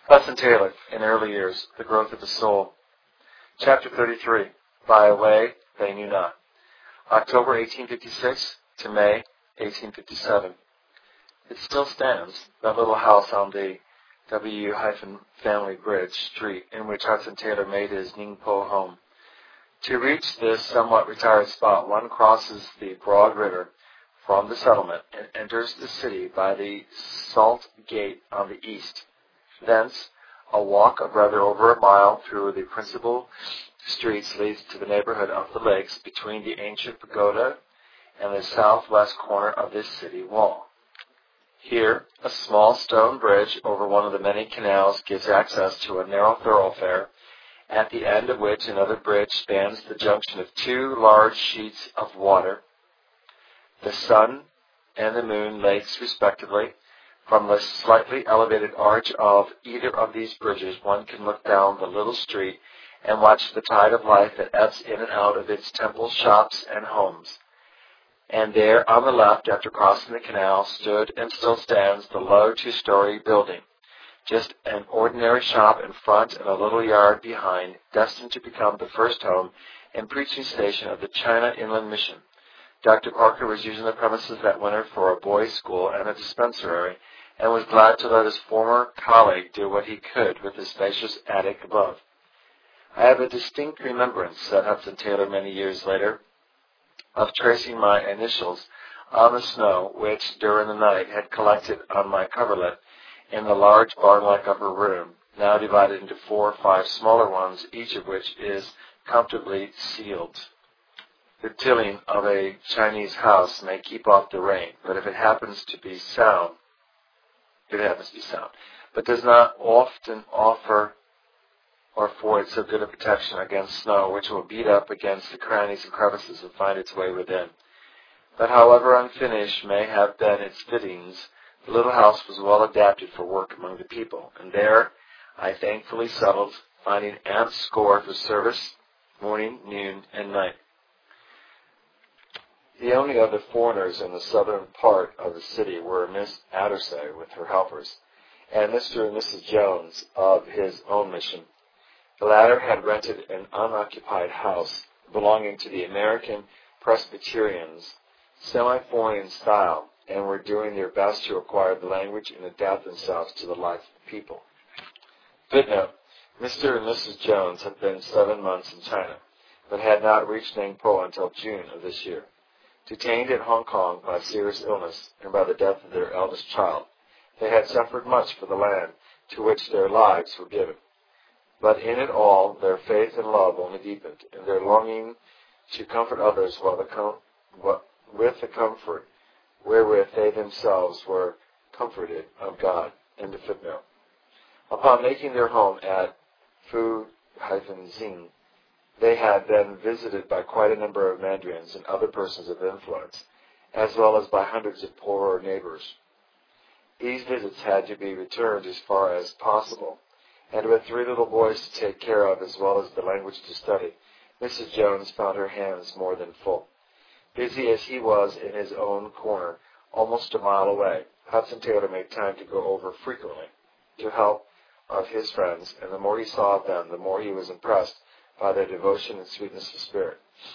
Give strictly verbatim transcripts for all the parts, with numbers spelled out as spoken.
Hudson Taylor, in early years, The Growth of the Soul. Chapter thirty-three, By a Way They Knew Not. October eighteen fifty-six to May eighteen fifty-seven. It still stands, that little house on the W Family Bridge Street in which Hudson Taylor made his Ningpo home. To reach this somewhat retired spot, one crosses the broad river from the settlement and enters the city by the Salt Gate on the east. Thence, a walk of rather over a mile through the principal streets leads to the neighborhood of the lakes between the ancient pagoda and the southwest corner of this city wall. Here, a small stone bridge over one of the many canals gives access to a narrow thoroughfare, at the end of which another bridge spans the junction of two large sheets of water, the sun and the moon lakes respectively. From the slightly elevated arch of either of these bridges, one can look down the little street and watch the tide of life that ebbs in and out of its temples, shops, and homes. And there, on the left, after crossing the canal, stood and still stands the low two-story building, just an ordinary shop in front and a little yard behind, destined to become the first home and preaching station of the China Inland Mission. Doctor Parker was using the premises that winter for a boys' school and a dispensary, and was glad to let his former colleague do what he could with the spacious attic above. I have a distinct remembrance, said Hudson Taylor many years later, of tracing my initials on the snow which, during the night, had collected on my coverlet in the large barn-like upper room, now divided into four or five smaller ones, each of which is comfortably sealed. The tiling of a Chinese house may keep off the rain, but if it happens to be sound, it happens to be sound, but does not often offer or afford so good a protection against snow, which will beat up against the crannies and crevices and find its way within. But however unfinished may have been its fittings, the little house was well adapted for work among the people, and there I thankfully settled, finding Aunt Score for service morning, noon, and night. The only other foreigners in the southern part of the city were Miss Addersay with her helpers, and Mister and Missus Jones of his own mission. The latter had rented an unoccupied house belonging to the American Presbyterians, semi-foreign in style, and were doing their best to acquire the language and adapt themselves to the life of the people. Footnote: Mister and Missus Jones had been seven months in China, but had not reached Ningpo until June of this year. Detained in Hong Kong by serious illness and by the death of their eldest child, they had suffered much for the land to which their lives were given. But in it all, their faith and love only deepened, and their longing to comfort others while the com- what, with the comfort wherewith they themselves were comforted of God. End of footnote. Upon making their home at Fu-Zing, they had been visited by quite a number of mandarins and other persons of influence, as well as by hundreds of poorer neighbors. These visits had to be returned as far as possible, and with three little boys to take care of as well as the language to study, Missus Jones found her hands more than full. Busy as he was in his own corner, almost a mile away, Hudson Taylor made time to go over frequently to help of his friends, and the more he saw of them, the more he was impressed by their devotion and sweetness of spirit.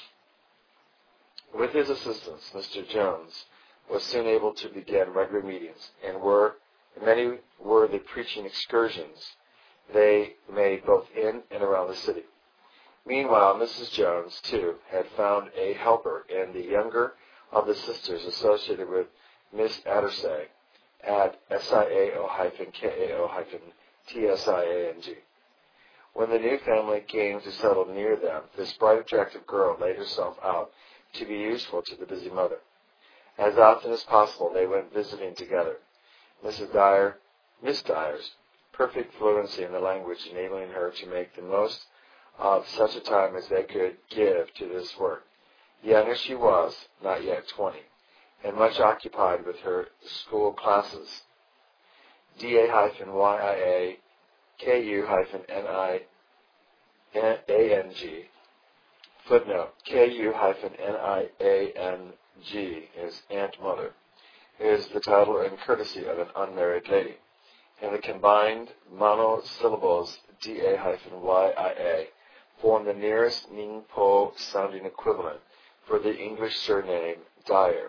With his assistance, Mister Jones was soon able to begin regular meetings, and were many were the preaching excursions they made both in and around the city. Meanwhile, Missus Jones, too, had found a helper in the younger of the sisters associated with Miss Addersay at S I A O K A O T S I A N G. When the new family came to settle near them, this bright, attractive girl laid herself out to be useful to the busy mother. As often as possible, they went visiting together. Missus Dyer, Miss Dyer's perfect fluency in the language enabling her to make the most of such a time as they could give to this work. Young as she was, not yet twenty, and much occupied with her school classes. D A Y I A K U N I A N G. Footnote: K U N I A N G is Aunt Mother, is the title and courtesy of an unmarried lady. and the combined monosyllables da-y I A form the nearest Ningpo sounding equivalent for the English surname Dyer.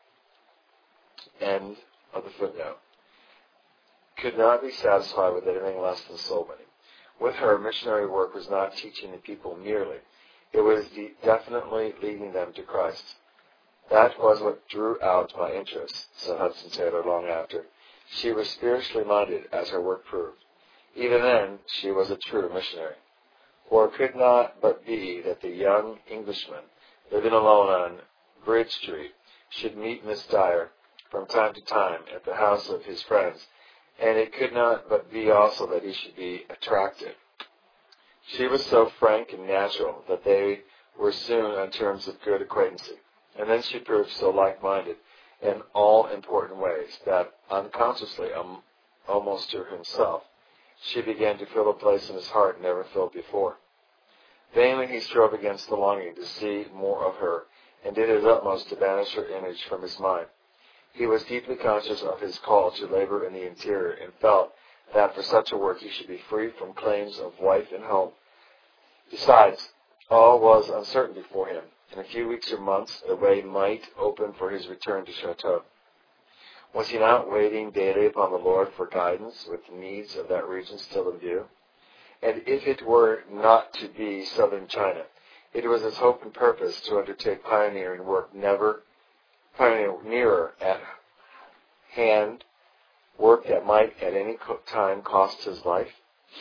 End of the footnote. Could not be satisfied with anything less than soul winning. With her, missionary work was not teaching the people merely. It was de- definitely leading them to Christ. That was what drew out my interest, said Hudson Taylor long after. She was spiritually minded, as her work proved. Even then, she was a true missionary. For it could not but be that the young Englishman, living alone on Bridge Street, should meet Miss Dyer from time to time at the house of his friends, and it could not but be also that he should be attractive. She was so frank and natural that they were soon on terms of good acquaintancy, and then she proved so like-minded in all important ways that, unconsciously, um, almost to himself, she began to fill a place in his heart never filled before. Vainly he strove against the longing to see more of her, and did his utmost to banish her image from his mind. He was deeply conscious of his call to labor in the interior, and felt that for such a work he should be free from claims of wife and home. Besides, all was uncertain before him. In a few weeks or months, the way might open for his return to Chateau. Was he not waiting daily upon the Lord for guidance, with the needs of that region still in view? And if it were not to be southern China, it was his hope and purpose to undertake pioneering work never pioneer nearer at hand, work that might at any time cost his life?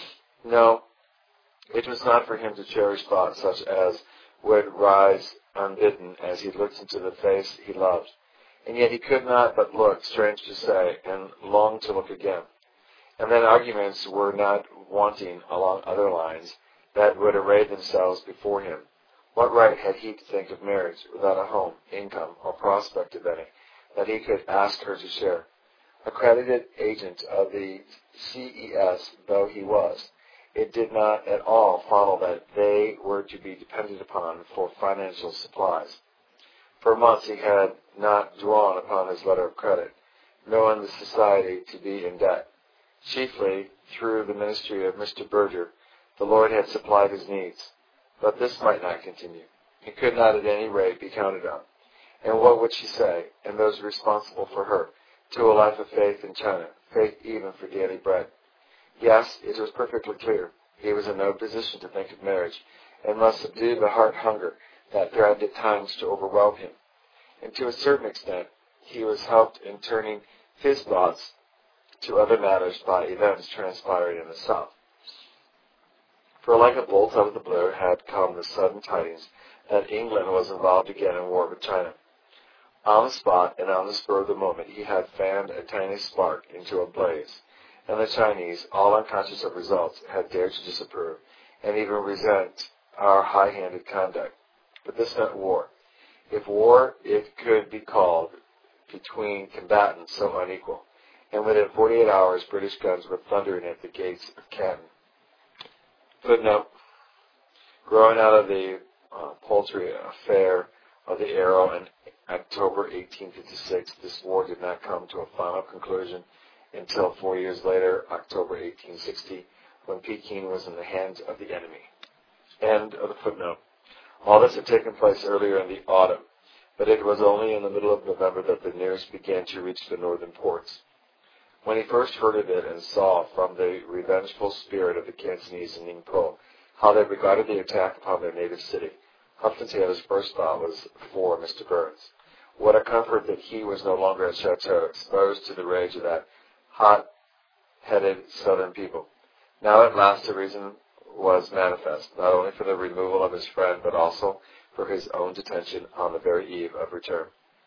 No, it was not for him to cherish thoughts such as would rise unbidden as he looked into the face he loved. And yet he could not but look, strange to say, and long to look again. And then arguments were not wanting along other lines that would array themselves before him. What right had he to think of marriage without a home, income, or prospect of any, that he could ask her to share? Accredited agent of the C E S though he was, it did not at all follow that they were to be depended upon for financial supplies. For months he had not drawn upon his letter of credit, knowing the society to be in debt. Chiefly through the ministry of Mister Berger, the Lord had supplied his needs. But this might not continue. He could not at any rate be counted on. And what would she say, and those responsible for her, to a life of faith in China, faith even for daily bread? Yes, it was perfectly clear. He was in no position to think of marriage, and must subdue the heart hunger that threatened at times to overwhelm him. And to a certain extent, he was helped in turning his thoughts to other matters by events transpiring in the South. For like a bolt out of the blue had come the sudden tidings that England was involved again in war with China. On the spot and on the spur of the moment he had fanned a tiny spark into a blaze, and the Chinese, all unconscious of results, had dared to disapprove and even resent our high-handed conduct. But this meant war. If war it could be called between combatants so unequal, and within forty-eight hours British guns were thundering at the gates of Canton. Footnote: growing out of the uh, poultry affair of the Arrow in October eighteen fifty-six, this war did not come to a final conclusion until four years later, October eighteen sixty, when Peking was in the hands of the enemy. End of the footnote. All this had taken place earlier in the autumn, but it was only in the middle of November that the news began to reach the northern ports. When he first heard of it and saw from the revengeful spirit of the Cantonese in Ningpo how they regarded the attack upon their native city, Hudson Taylor's first thought was for Mister Burns. What a comfort that he was no longer at Chateau, exposed to the rage of that hot-headed southern people. Now at last the reason was manifest, not only for the removal of his friend, but also for his own detention on the very eve of return.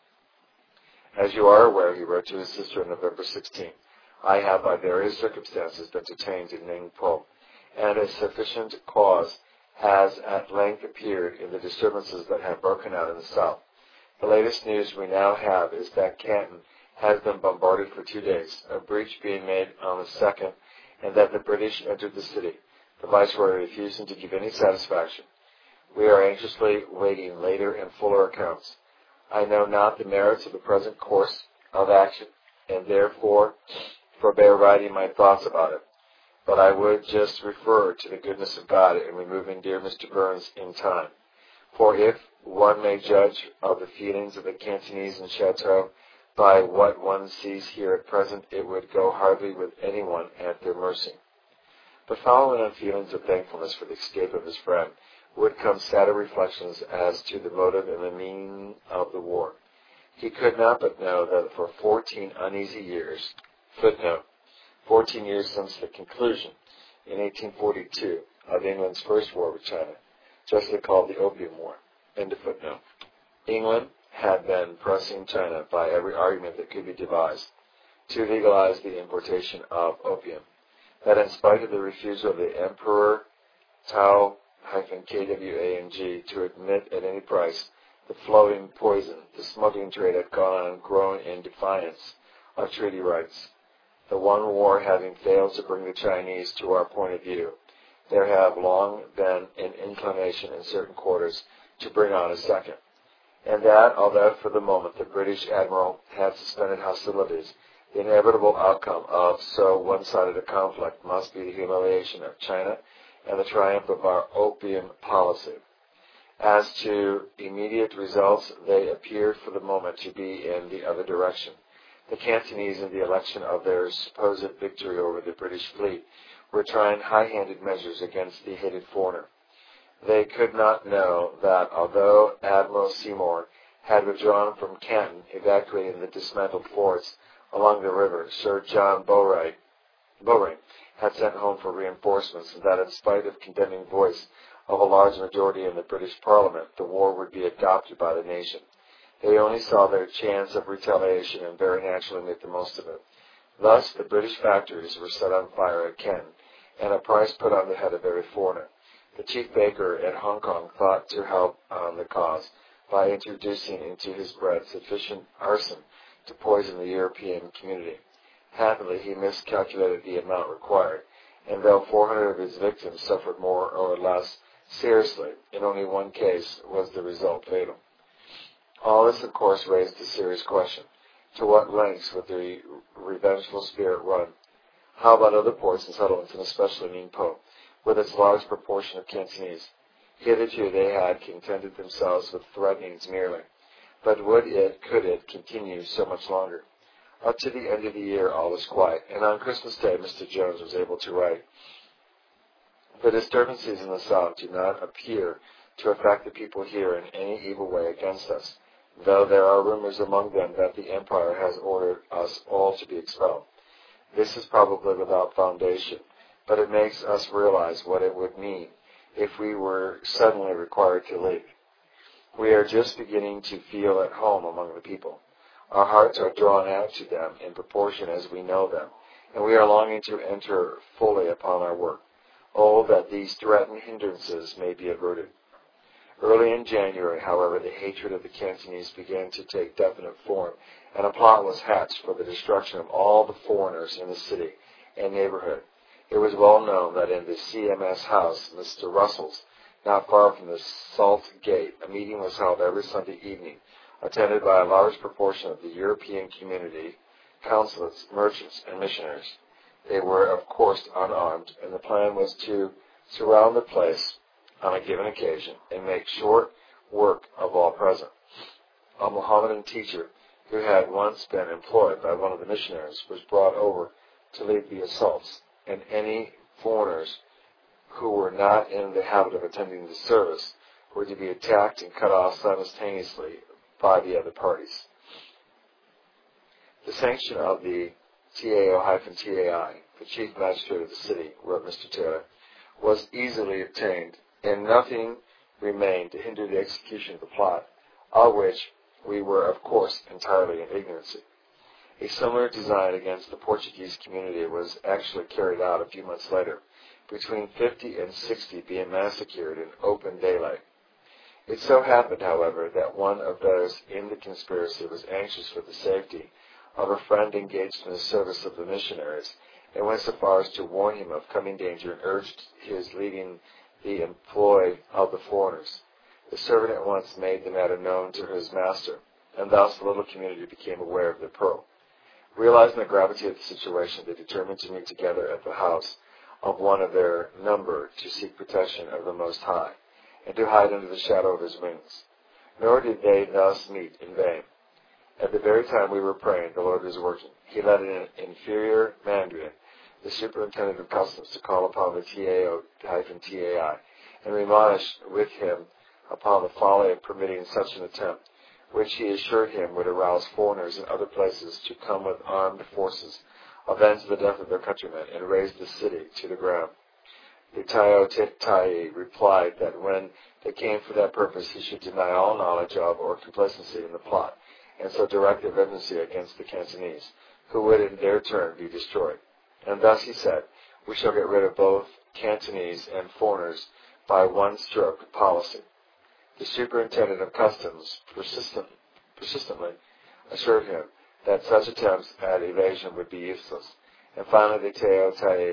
As you are aware, he wrote to his sister on November sixteenth, I have by various circumstances been detained in Ningpo, and a sufficient cause has at length appeared in the disturbances that have broken out in the south. The latest news we now have is that Canton has been bombarded for two days, a breach being made on the second, and that the British entered the city, the Viceroy refusing to give any satisfaction. We are anxiously waiting later and fuller accounts. I know not the merits of the present course of action, and therefore forbear writing my thoughts about it, but I would just refer to the goodness of God in removing dear Mister Burns in time. For if one may judge of the feelings of the Cantonese in Chateau by what one sees here at present, it would go hardly with anyone at their mercy. But following on feelings of thankfulness for the escape of his friend, would come sadder reflections as to the motive and the meaning of the war. He could not but know that for fourteen uneasy years, footnote, fourteen years since the conclusion, in eighteen forty-two, of England's first war with China, justly called the Opium War, end of footnote, England had been pressing China by every argument that could be devised to legalize the importation of opium, that in spite of the refusal of the Emperor Tao K W A N G to admit at any price the flowing poison, the smuggling trade had gone on growing in defiance of treaty rights. The one war having failed to bring the Chinese to our point of view, there have long been an inclination in certain quarters to bring on a second, and that, although for the moment the British Admiral had suspended hostilities, the inevitable outcome of so one-sided a conflict must be the humiliation of China and the triumph of our opium policy. As to immediate results, they appeared for the moment to be in the other direction. The Cantonese, in the election of their supposed victory over the British fleet, were trying high-handed measures against the hated foreigner. They could not know that although Admiral Seymour had withdrawn from Canton, evacuating the dismantled forts along the river, Sir John Bowring, Bowring had sent home for reinforcements, and that in spite of condemning voice of a large majority in the British Parliament, the war would be adopted by the nation. They only saw their chance of retaliation and very naturally made the most of it. Thus, the British factories were set on fire at Canton, and a price put on the head of every foreigner. The chief baker at Hong Kong thought to help on the cause by introducing into his bread sufficient arson to poison the European community. Happily, he miscalculated the amount required, and though four hundred of his victims suffered more or less seriously, in only one case was the result fatal. All this, of course, raised a serious question. To what lengths would the revengeful spirit run? How about other ports and settlements, and especially Ningpo, with its large proportion of Cantonese? Hitherto they had contented themselves with threatenings merely. But would it, could it, continue so much longer? Up to the end of the year all was quiet, and on Christmas Day Mister Jones was able to write, "The disturbances in the South do not appear to affect the people here in any evil way against us, though there are rumors among them that the Empire has ordered us all to be expelled. This is probably without foundation, but it makes us realize what it would mean if we were suddenly required to leave. We are just beginning to feel at home among the people. Our hearts are drawn out to them in proportion as we know them, and we are longing to enter fully upon our work. Oh, that these threatened hindrances may be averted." Early in January, however, the hatred of the Cantonese began to take definite form, and a plot was hatched for the destruction of all the foreigners in the city and neighborhood. It was well known that in the C M S house, Mister Russell's, not far from the Salt Gate, a meeting was held every Sunday evening, attended by a large proportion of the European community, consulates, merchants, and missionaries. They were, of course, unarmed, and the plan was to surround the place on a given occasion and make short work of all present. A Mohammedan teacher who had once been employed by one of the missionaries was brought over to lead the assaults, and any foreigners who were not in the habit of attending the service were to be attacked and cut off simultaneously by the other parties. The sanction of the T A O T A I, the chief magistrate of the city, wrote Mister Taylor, was easily obtained, and nothing remained to hinder the execution of the plot, of which we were, of course, entirely in ignorance. A similar design against the Portuguese community was actually carried out a few months later, between fifty and sixty being massacred in open daylight. It so happened, however, that one of those in the conspiracy was anxious for the safety of a friend engaged in the service of the missionaries, and went so far as to warn him of coming danger and urged his leaving the employ of the foreigners. The servant at once made the matter known to his master, and thus the little community became aware of the pearl. Realizing the gravity of the situation, they determined to meet together at the house of one of their number to seek protection of the Most High, and to hide under the shadow of his wings. Nor did they thus meet in vain. At the very time we were praying, the Lord was working. He led an inferior mandarin, the superintendent of customs, to call upon the T A O T A I, and admonish with him upon the folly of permitting such an attempt, which he assured him would arouse foreigners in other places to come with armed forces, avenge the death of their countrymen, and raze the city to the ground. The Taiotai replied that when they came for that purpose, he should deny all knowledge of or complacency in the plot, and so direct their vengeance against the Cantonese, who would in their turn be destroyed. And thus he said, we shall get rid of both Cantonese and foreigners by one stroke of policy. The superintendent of customs persistent, persistently assured him that such attempts at evasion would be useless, and finally the Tao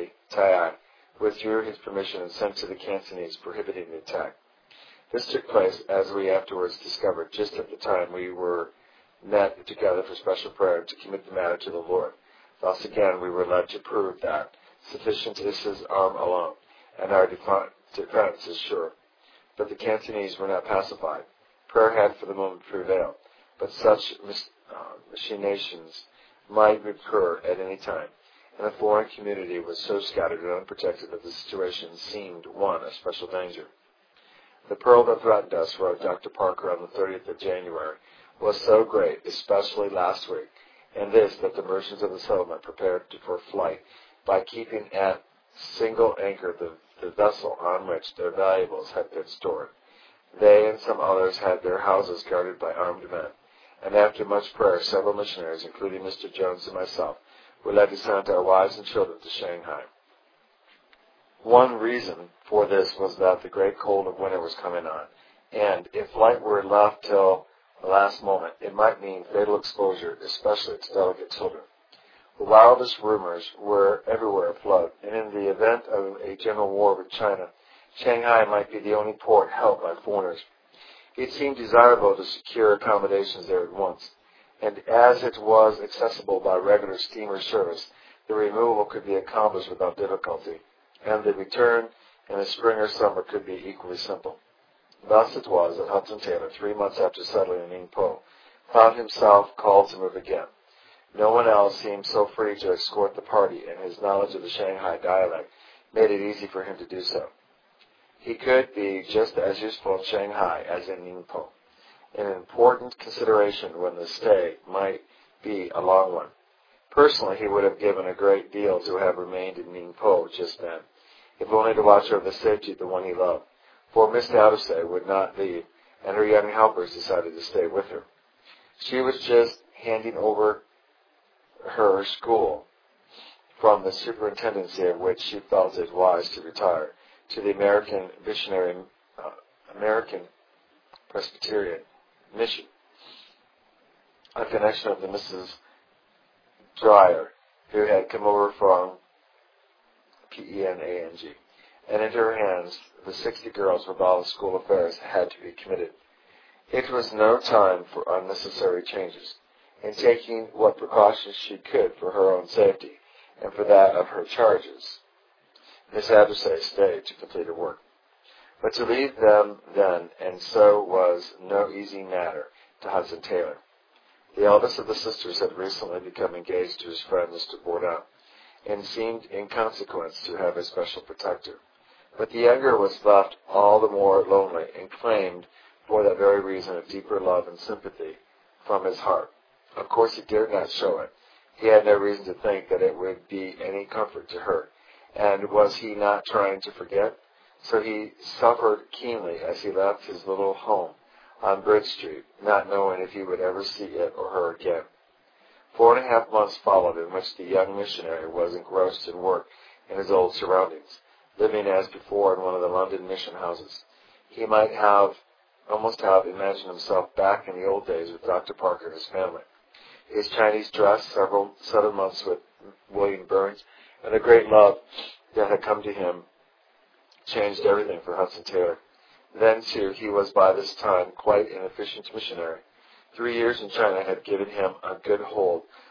Tai withdrew his permission and sent to the Cantonese prohibiting the attack. This took place, as we afterwards discovered, just at the time we were met together for special prayer to commit the matter to the Lord. Thus again we were led to prove that sufficient is his arm alone, and our defense is sure. But the Cantonese were not pacified. Prayer had for the moment prevailed, but such mis- uh, machinations might recur at any time, and the foreign community was so scattered and unprotected that the situation seemed one of special danger. The peril that threatened us, wrote Doctor Parker on the thirtieth of January, was so great, especially last week, and this, that the merchants of the settlement prepared for flight by keeping at single anchor the, the vessel on which their valuables had been stored. They and some others had their houses guarded by armed men, and after much prayer, several missionaries, including Mister Jones and myself, were led to send our wives and children to Shanghai. One reason for this was that the great cold of winter was coming on, and if flight were left till the last moment, it might mean fatal exposure, especially to delicate children. The wildest rumors were everywhere afloat, and in the event of a general war with China, Shanghai might be the only port held by foreigners. It seemed desirable to secure accommodations there at once, and as it was accessible by regular steamer service, the removal could be accomplished without difficulty, and the return in the spring or summer could be equally simple. Thus it was that Hudson Taylor, three months after settling in Ningpo, found himself called to move again. No one else seemed so free to escort the party, and his knowledge of the Shanghai dialect made it easy for him to do so. He could be just as useful in Shanghai as in Ningpo, an important consideration when the stay might be a long one. Personally, he would have given a great deal to have remained in Ningpo just then, if only to watch over the safety of the one he loved. For Miss Dowdesay would not leave, and her young helpers decided to stay with her. She was just handing over her school, from the superintendency of which she felt it wise to retire, to the American Missionary, uh, American Presbyterian Mission, a connection of the Missus Dreyer, who had come over from P E N A N G. And into her hands, the sixty girls with all the school affairs had to be committed. It was no time for unnecessary changes, in taking what precautions she could for her own safety and for that of her charges. Miss Abdersay stayed to complete her work. But to leave them then, and so was no easy matter to Hudson Taylor. The eldest of the sisters had recently become engaged to his friend Mister Bourdon, and seemed in consequence to have a special protector. But the younger was left all the more lonely, and claimed, for that very reason, a deeper love and sympathy from his heart. Of course he dared not show it. He had no reason to think that it would be any comfort to her. And was he not trying to forget? So he suffered keenly as he left his little home on Bridge Street, not knowing if he would ever see it or her again. Four and a half months followed, in which the young missionary was engrossed in work in his old surroundings, living as before in one of the London mission houses. He might have, almost have imagined himself back in the old days with Doctor Parker and his family. His Chinese dress, several seven months with William Burns, and the great love that had come to him changed everything for Hudson Taylor. Then, too, he was by this time quite an efficient missionary. Three years in China had given him a good hold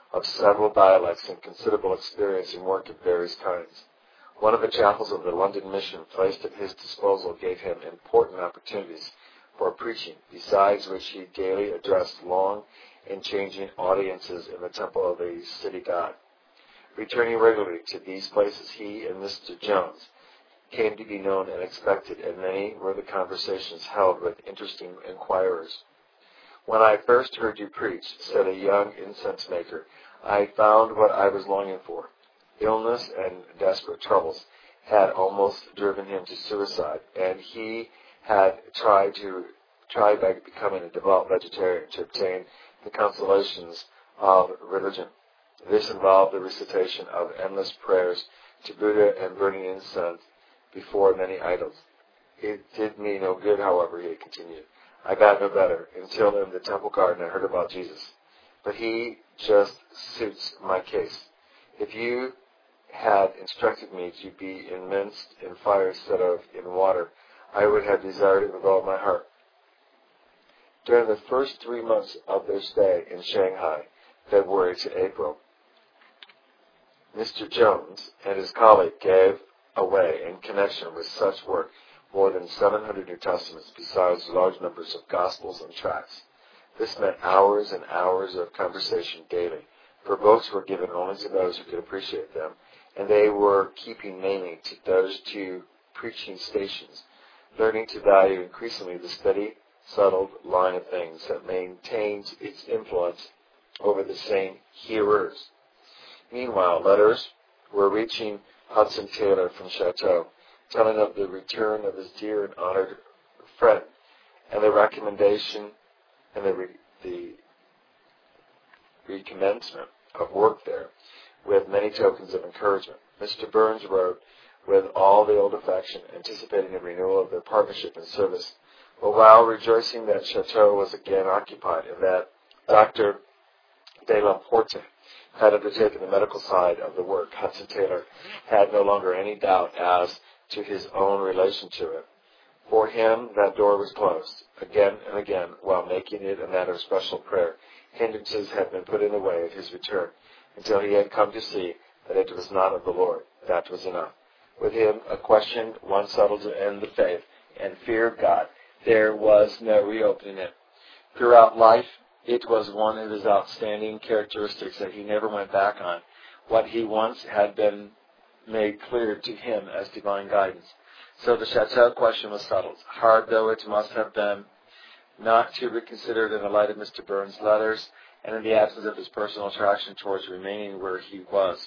of several dialects and considerable experience in work of various kinds. One of the chapels of the London Mission placed at his disposal gave him important opportunities for preaching, besides which he daily addressed long and changing audiences in the temple of the city god. Returning regularly to these places, he and Mister Jones came to be known and expected, and many were the conversations held with interesting inquirers. "When I first heard you preach," said a young incense maker, "I found what I was longing for." Illness and desperate troubles had almost driven him to suicide, and he had tried to tried by becoming a devout vegetarian to obtain the consolations of religion. This involved the recitation of endless prayers to Buddha and burning incense before many idols. "It did me no good, however," he continued. "I got no better until in the temple garden I heard about Jesus. But he just suits my case. If you had instructed me to be immersed in fire instead of in water, I would have desired it with all my heart." During the first three months of their stay in Shanghai, February to April, Mister Jones and his colleague gave away, in connection with such work, more than seven hundred New Testaments, besides large numbers of Gospels and tracts. This meant hours and hours of conversation daily, for books were given only to those who could appreciate them, and they were keeping mainly to those two preaching stations, learning to value increasingly the steady, settled line of things that maintains its influence over the same hearers. Meanwhile, letters were reaching Hudson Taylor from Chateau, telling of the return of his dear and honored friend, and the recommendation and the, re- the recommencement of work there, with many tokens of encouragement. Mister Burns wrote with all the old affection, anticipating a renewal of their partnership and service. But while rejoicing that Chateau was again occupied and that Doctor de la Porte had undertaken the medical side of the work, Hudson Taylor had no longer any doubt as to his own relation to it. For him, that door was closed. Again and again, while making it a matter of special prayer, hindrances had been put in the way of his return, until he had come to see that it was not of the Lord. That was enough. With him, a question once settled to end the faith and fear of God, there was no reopening it. Throughout life, it was one of his outstanding characteristics that he never went back on what he once had been made clear to him as divine guidance. So the Chateau question was settled, hard though it must have been, not to be considered in the light of Mister Burns' letters and in the absence of his personal attraction towards remaining where he was.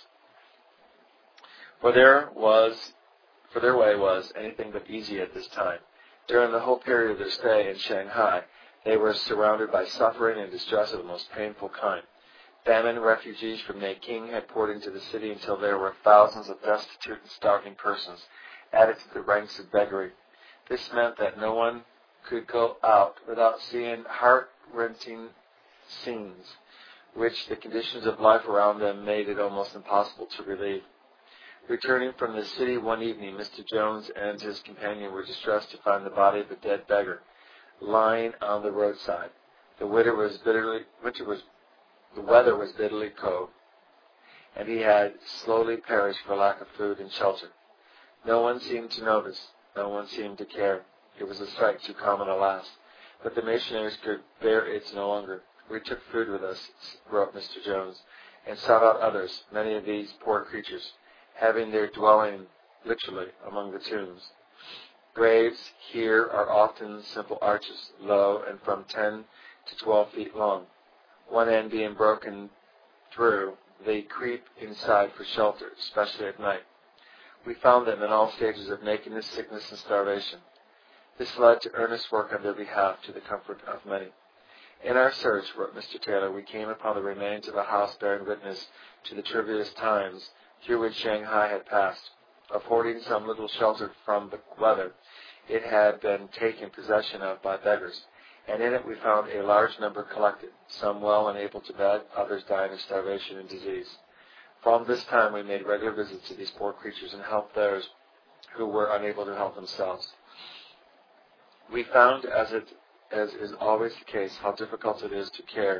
For there was, for their way was anything but easy at this time. During the whole period of their stay in Shanghai, they were surrounded by suffering and distress of the most painful kind. Famine refugees from Nanking had poured into the city until there were thousands of destitute and starving persons added to the ranks of beggary. This meant that no one could go out without seeing heart-rending scenes, which the conditions of life around them made it almost impossible to relieve. Returning from the city one evening, Mister Jones and his companion were distressed to find the body of a dead beggar lying on the roadside. The winter was bitterly, winter was, the weather was bitterly cold, and he had slowly perished for lack of food and shelter. No one seemed to notice. No one seemed to care. It was a sight too common, alas. But the missionaries could bear it no longer. "We took food with us," wrote Mister Jones, "and sought out others, many of these poor creatures, having their dwelling literally among the tombs. Graves here are often simple arches, low and from ten to twelve feet long. One end being broken through, they creep inside for shelter, especially at night. We found them in all stages of nakedness, sickness, and starvation. This led to earnest work on their behalf to the comfort of many. In our search," wrote Mister Taylor, "we came upon the remains of a house bearing witness to the trivialist times through which Shanghai had passed. Affording some little shelter from the weather, it had been taken possession of by beggars, and in it we found a large number collected, some well and able to beg, others dying of starvation and disease. From this time we made regular visits to these poor creatures and helped those who were unable to help themselves. We found, as it as is always the case, how difficult it is to care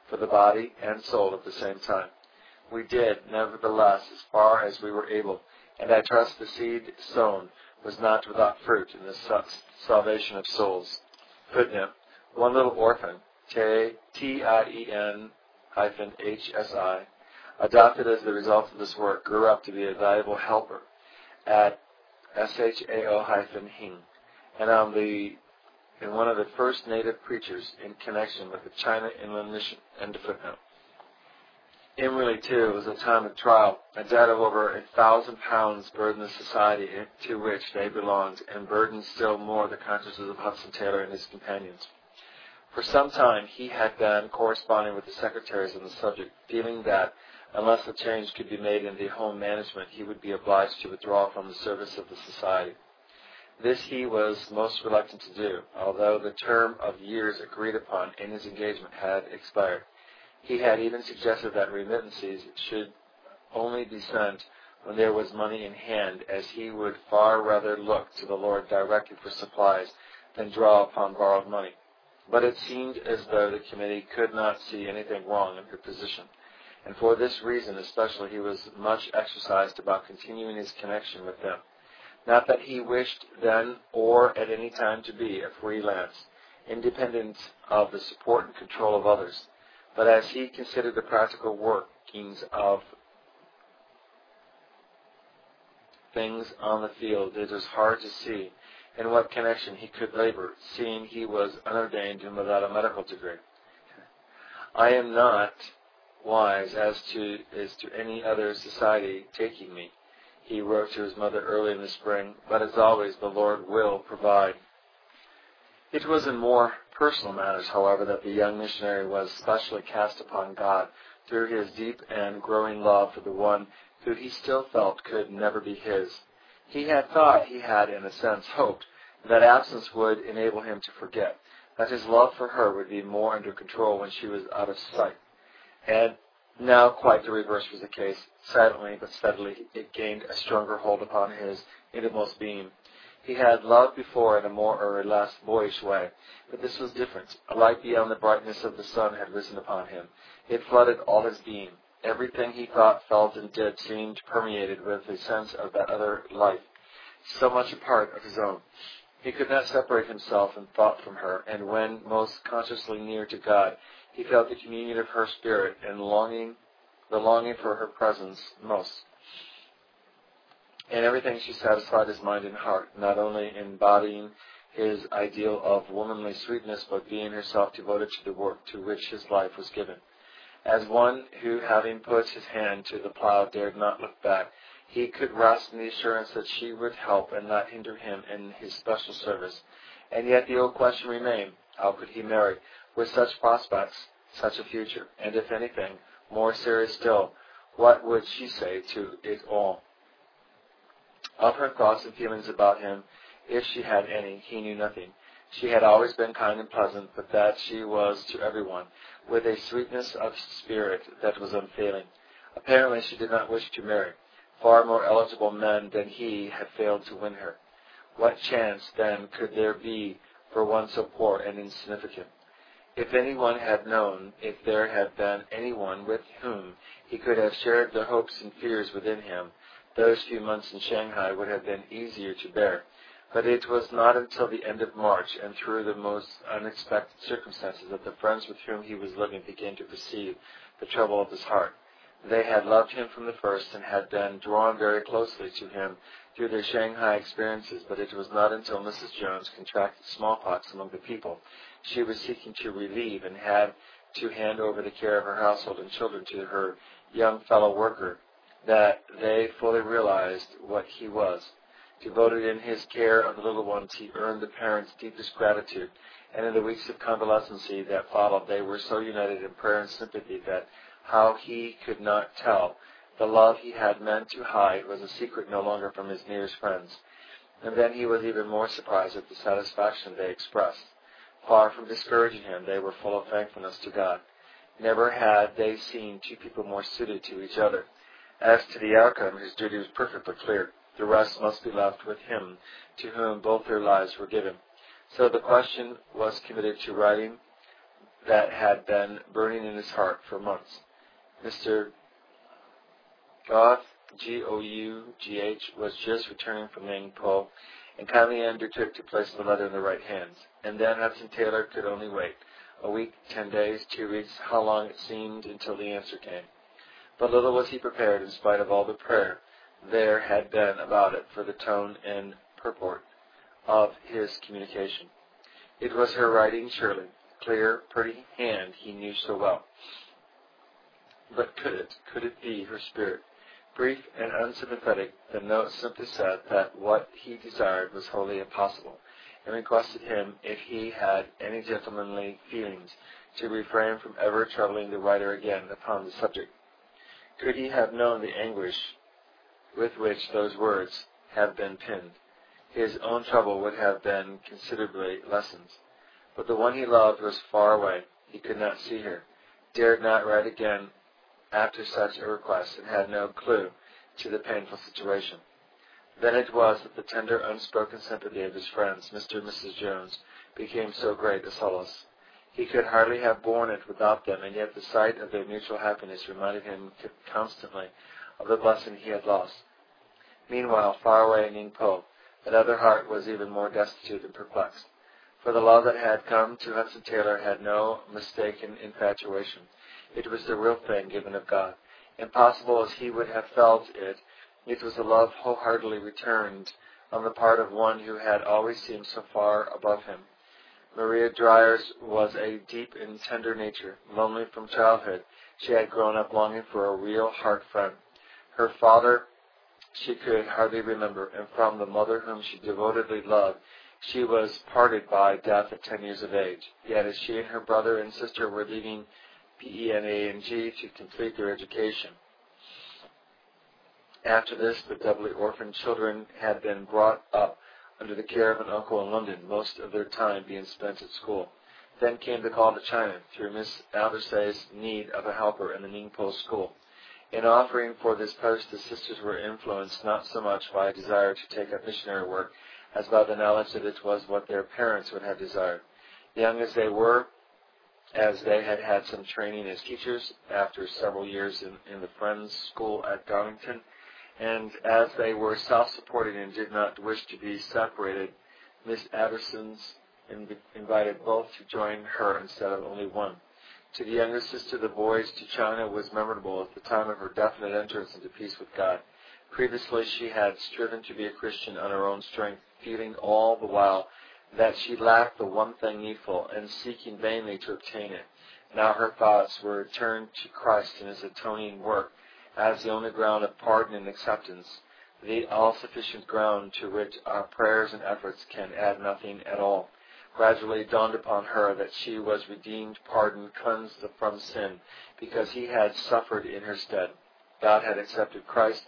for the body and soul at the same time. We did, nevertheless, as far as we were able, and I trust the seed sown was not without fruit in the salvation of souls. Footnote: one little orphan, T I E N hyphen H S I, adopted as the result of this work, grew up to be a valuable helper at S H A O hyphen Hing, and on the and one of the first native preachers in connection with the China Inland Mission. End of footnote. Inwardly, too, it was a time of trial. A debt of over a thousand pounds burdened the society to which they belonged, and burdened still more the consciences of Hudson Taylor and his companions. For some time he had been corresponding with the secretaries on the subject, feeling that unless a change could be made in the home management, he would be obliged to withdraw from the service of the society. This he was most reluctant to do, although the term of years agreed upon in his engagement had expired. He had even suggested that remittances should only be sent when there was money in hand, as he would far rather look to the Lord directly for supplies than draw upon borrowed money. But it seemed as though the committee could not see anything wrong in her position, and for this reason especially he was much exercised about continuing his connection with them. Not that he wished then or at any time to be a freelance, independent of the support and control of others, but as he considered the practical workings of things on the field, it was hard to see in what connection he could labor, seeing he was unordained and without a medical degree. I am not wise as to as to any other society taking me, he wrote to his mother early in the spring, but as always the Lord will provide. It was in more personal matters, however, that the young missionary was specially cast upon God through his deep and growing love for the one who he still felt could never be his. He had thought, he had in a sense hoped, that absence would enable him to forget, that his love for her would be more under control when she was out of sight. And now quite the reverse was the case. Silently but steadily it gained a stronger hold upon his innermost being. He had loved before in a more or less boyish way, but this was different. A light beyond the brightness of the sun had risen upon him. It flooded all his being. Everything he thought, felt, and did seemed permeated with a sense of that other life, so much a part of his own. He could not separate himself in thought from her, and when most consciously near to God, he felt the communion of her spirit and longing, the longing for her presence most. In everything she satisfied his mind and heart, not only embodying his ideal of womanly sweetness, but being herself devoted to the work to which his life was given. As one who, having put his hand to the plow, dared not look back, he could rest in the assurance that she would help and not hinder him in his special service. And yet the old question remained, how could he marry, with such prospects, such a future, and if anything, more serious still, what would she say to it all? Of her thoughts and feelings about him, if she had any, he knew nothing. She had always been kind and pleasant, but that she was to everyone, with a sweetness of spirit that was unfailing. Apparently she did not wish to marry. Far more eligible men than he had failed to win her. What chance, then, could there be for one so poor and insignificant? If anyone had known, if there had been anyone with whom he could have shared the hopes and fears within him, those few months in Shanghai would have been easier to bear. But it was not until the end of March and through the most unexpected circumstances that the friends with whom he was living began to perceive the trouble of his heart. They had loved him from the first and had been drawn very closely to him through their Shanghai experiences, but it was not until Missus Jones contracted smallpox among the people she was seeking to relieve and had to hand over the care of her household and children to her young fellow worker that they fully realized what he was. Devoted in his care of the little ones, he earned the parents' deepest gratitude, and in the weeks of convalescency that followed, they were so united in prayer and sympathy that how he could not tell. The love he had meant to hide was a secret no longer from his nearest friends. And then he was even more surprised at the satisfaction they expressed. Far from discouraging him, they were full of thankfulness to God. Never had they seen two people more suited to each other. As to the outcome, his duty was perfectly clear. The rest must be left with him, to whom both their lives were given. So the question was committed to writing that had been burning in his heart for months. Mister Gough, G O U G H, was just returning from Ningpo and kindly undertook to place the letter in the right hands. And then Hudson Taylor could only wait. A week, ten days, two weeks, how long it seemed until the answer came. But little was he prepared, in spite of all the prayer there had been about it, for the tone and purport of his communication. It was her writing, surely. Clear, pretty hand he knew so well. But could it, could it be her spirit? Brief and unsympathetic, the note simply said that what he desired was wholly impossible, and requested him, if he had any gentlemanly feelings, to refrain from ever troubling the writer again upon the subject. Could he have known the anguish with which those words have been penned, his own trouble would have been considerably lessened. But the one he loved was far away. He could not see her, dared not write again after such a request, and had no clue to the painful situation. Then it was that the tender, unspoken sympathy of his friends, Mister and Missus Jones, became so great a solace. He could hardly have borne it without them, and yet the sight of their mutual happiness reminded him constantly of the blessing he had lost. Meanwhile, far away in Ningpo, that other heart was even more destitute and perplexed. For the love that had come to Hudson Taylor had no mistaken infatuation. It was the real thing given of God. Impossible as he would have felt it, it was a love wholeheartedly returned on the part of one who had always seemed so far above him. Maria Dryer's was a deep and tender nature. Lonely from childhood, she had grown up longing for a real heart friend. Her father she could hardly remember, and from the mother whom she devotedly loved, she was parted by death at ten years of age. Yet as she and her brother and sister were leaving P E N A and G to complete their education. After this, the doubly orphaned children had been brought up under the care of an uncle in London, most of their time being spent at school. Then came the call to China, through Miss Aldersay's need of a helper in the Ningpo school. In offering for this post, the sisters were influenced not so much by a desire to take up missionary work as by the knowledge that it was what their parents would have desired. Young as they were, as they had had some training as teachers after several years in, in the Friends School at Darlington, and as they were self-supporting and did not wish to be separated, Miss Addison's invited both to join her instead of only one. To the younger sister, the voyage to China was memorable at the time of her definite entrance into peace with God. Previously, she had striven to be a Christian on her own strength, feeling all the while that she lacked the one thing needful, and seeking vainly to obtain it. Now her thoughts were turned to Christ and His atoning work as the only ground of pardon and acceptance, the all-sufficient ground to which our prayers and efforts can add nothing at all. Gradually it dawned upon her that she was redeemed, pardoned, cleansed from sin, because He had suffered in her stead. God had accepted Christ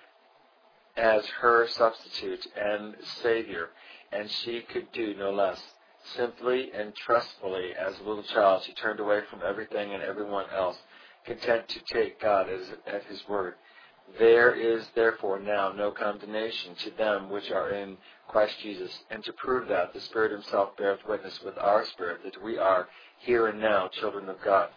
as her substitute and Savior, and she could do no less. Simply and trustfully, as a little child, she turned away from everything and everyone else, content to take God as, at His word. There is therefore now no condemnation to them which are in Christ Jesus, and to prove that, the Spirit Himself beareth witness with our spirit that we are here and now children of God.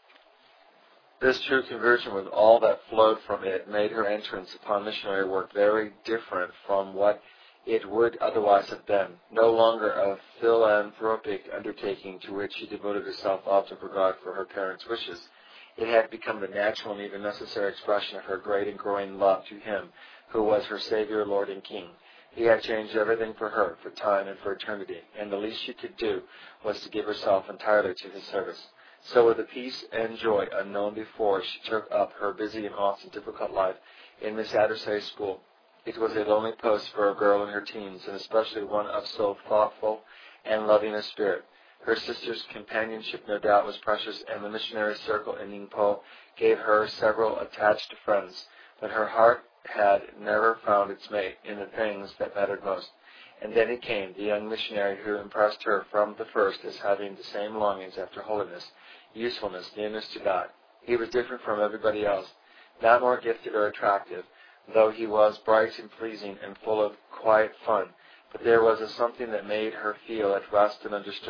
This true conversion, with all that flowed from it, made her entrance upon missionary work very different from what it would otherwise have been. No longer a philanthropic undertaking to which she devoted herself out of regard for her parents' wishes. It had become the natural and even necessary expression of her great and growing love to Him, who was her Savior, Lord, and King. He had changed everything for her, for time and for eternity, and the least she could do was to give herself entirely to His service. So with a peace and joy unknown before, she took up her busy and often difficult life in Miss Addersay's school. It was a lonely post for a girl in her teens, and especially one of so thoughtful and loving a spirit. Her sister's companionship no doubt was precious, and the missionary circle in Ningpo gave her several attached friends, but her heart had never found its mate in the things that mattered most. And then he came, the young missionary who impressed her from the first as having the same longings after holiness, usefulness, nearness to God. He was different from everybody else, not more gifted or attractive, though he was bright and pleasing and full of quiet fun, but there was a something that made her feel at rest and understood.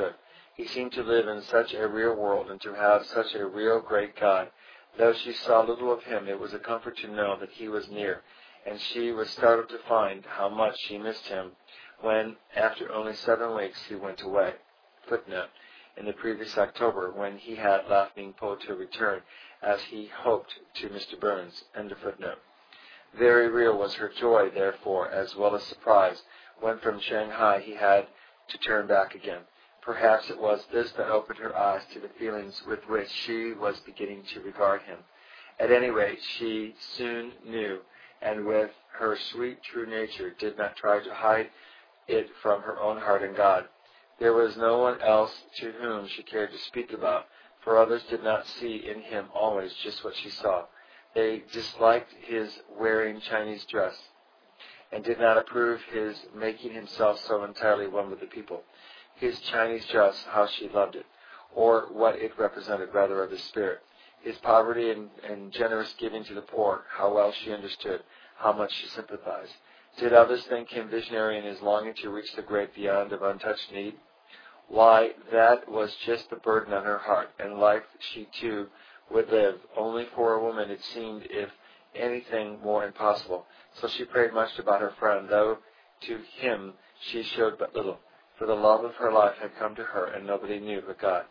He seemed to live in such a real world and to have such a real great God. Though she saw little of him, it was a comfort to know that he was near, and she was startled to find how much she missed him when, after only seven weeks, he went away. Footnote. In the previous October, when he had left Ningpo to return, as he hoped, to Mister Burns. End of footnote. Very real was her joy, therefore, as well as surprise, when from Shanghai he had to turn back again. Perhaps it was this that opened her eyes to the feelings with which she was beginning to regard him. At any rate, she soon knew, and with her sweet, true nature did not try to hide it from her own heart and God. There was no one else to whom she cared to speak about, for others did not see in him always just what she saw. They disliked his wearing Chinese dress, and did not approve his making himself so entirely one with the people. His Chinese dress, how she loved it, or what it represented rather of his spirit. His poverty and, and generous giving to the poor, how well she understood, how much she sympathized. Did others think him visionary in his longing to reach the great beyond of untouched need? Why, that was just the burden on her heart, and life she too would live. Only for a woman it seemed, if anything, more impossible. So she prayed much about her friend, though to him she showed but little, for the love of her life had come to her, and nobody knew but God.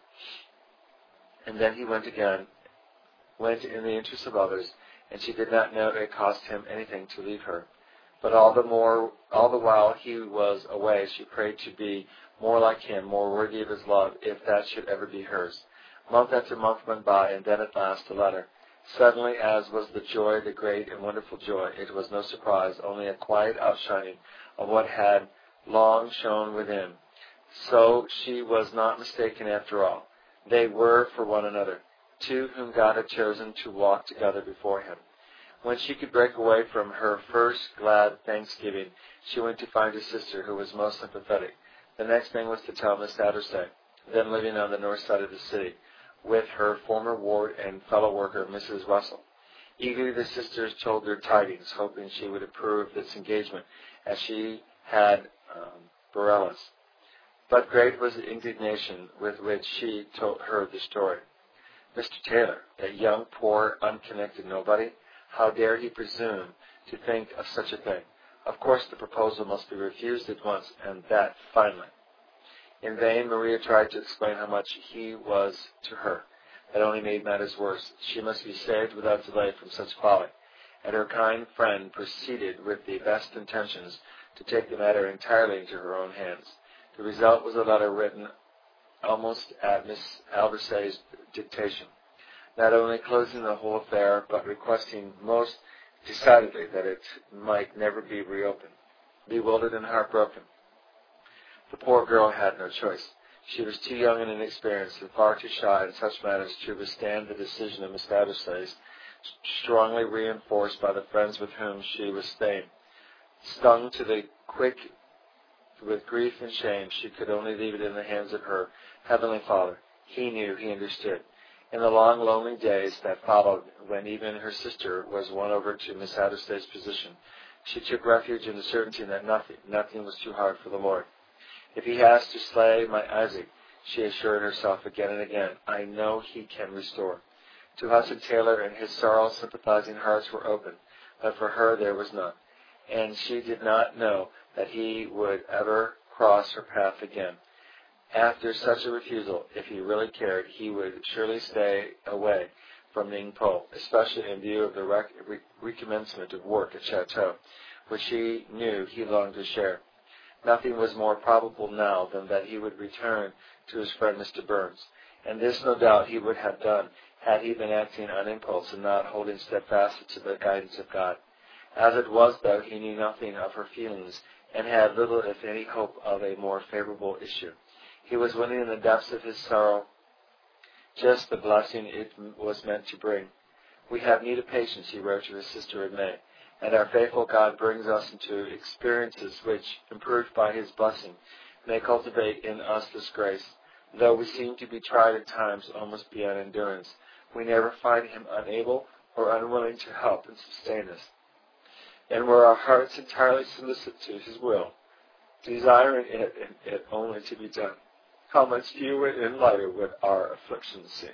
And then he went again, went in the interest of others, and she did not know it cost him anything to leave her. But all the more, all the while he was away, she prayed to be more like him, more worthy of his love, if that should ever be hers. Month after month went by, and then at last a letter. Suddenly, as was the joy, the great and wonderful joy, it was no surprise, only a quiet outshining of what had long shone within. So she was not mistaken after all. They were for one another, two whom God had chosen to walk together before him. When she could break away from her first glad thanksgiving, she went to find her sister, who was most sympathetic. The next thing was to tell Miss Satterstone, then living on the north side of the city, with her former ward and fellow worker, Missus Russell. Eagerly the sisters told their tidings, hoping she would approve this engagement, as she had um, Borellas. But great was the indignation with which she told her the story. Mister Taylor, that young, poor, unconnected nobody, how dare he presume to think of such a thing? Of course the proposal must be refused at once, and that finally. In vain Maria tried to explain how much he was to her. That only made matters worse. She must be saved without delay from such folly, and her kind friend proceeded with the best intentions to take the matter entirely into her own hands. The result was a letter written almost at Miss Aldersay's dictation, not only closing the whole affair, but requesting most decidedly that it might never be reopened. Bewildered and heartbroken, the poor girl had no choice. She was too young and inexperienced, and far too shy in such matters to withstand the decision of Miss Aldersay, strongly reinforced by the friends with whom she was staying. Stung to the quick with grief and shame, she could only leave it in the hands of her Heavenly Father. He knew, he understood. In the long, lonely days that followed, when even her sister was won over to Miss Aldersay's position, she took refuge in the certainty that nothing, nothing was too hard for the Lord. If he has to slay my Isaac, she assured herself again and again, I know he can restore. To Hudson Taylor and his sorrow sympathizing hearts were open, but for her there was none, and she did not know that he would ever cross her path again. After such a refusal, if he really cared, he would surely stay away from Ningpo, especially in view of the rec- re- recommencement of work at Chateau, which he knew he longed to share. Nothing was more probable now than that he would return to his friend Mister Burns, and this no doubt he would have done had he been acting on impulse and not holding steadfastly to the guidance of God. As it was, though, he knew nothing of her feelings, and had little, if any, hope of a more favorable issue. He was winning in the depths of his sorrow just the blessing it was meant to bring. We have need of patience, he wrote to his sister in May, and our faithful God brings us into experiences which, improved by his blessing, may cultivate in us this grace. Though we seem to be tried at times almost beyond endurance, we never find him unable or unwilling to help and sustain us. And were our hearts entirely solicit to his will, desiring it, it only to be done, how much fewer and lighter would our afflictions seem.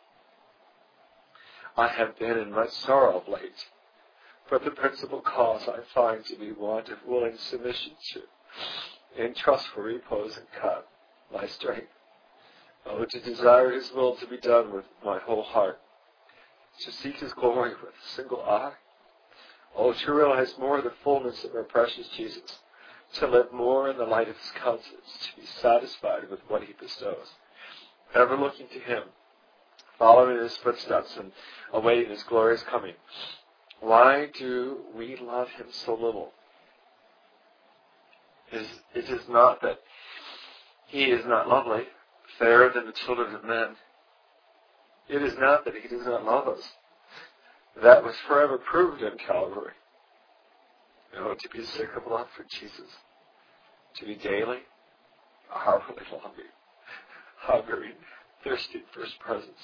I have been in much sorrow of late, but the principal cause I find to be want of willing submission to, and trust for repose and God, my strength. Oh, to desire His will to be done with my whole heart, to seek His glory with a single eye. Oh, to realize more of the fullness of our precious Jesus, to live more in the light of His countenance, to be satisfied with what He bestows, ever looking to Him, following His footsteps and awaiting His glorious coming. Why do we love Him so little? It is not that He is not lovely, fairer than the children of men. It is not that He does not love us. That was forever proved in Calvary. No, to be sick of love for Jesus, to be daily, hourly longing, hungering, thirsting for His presence.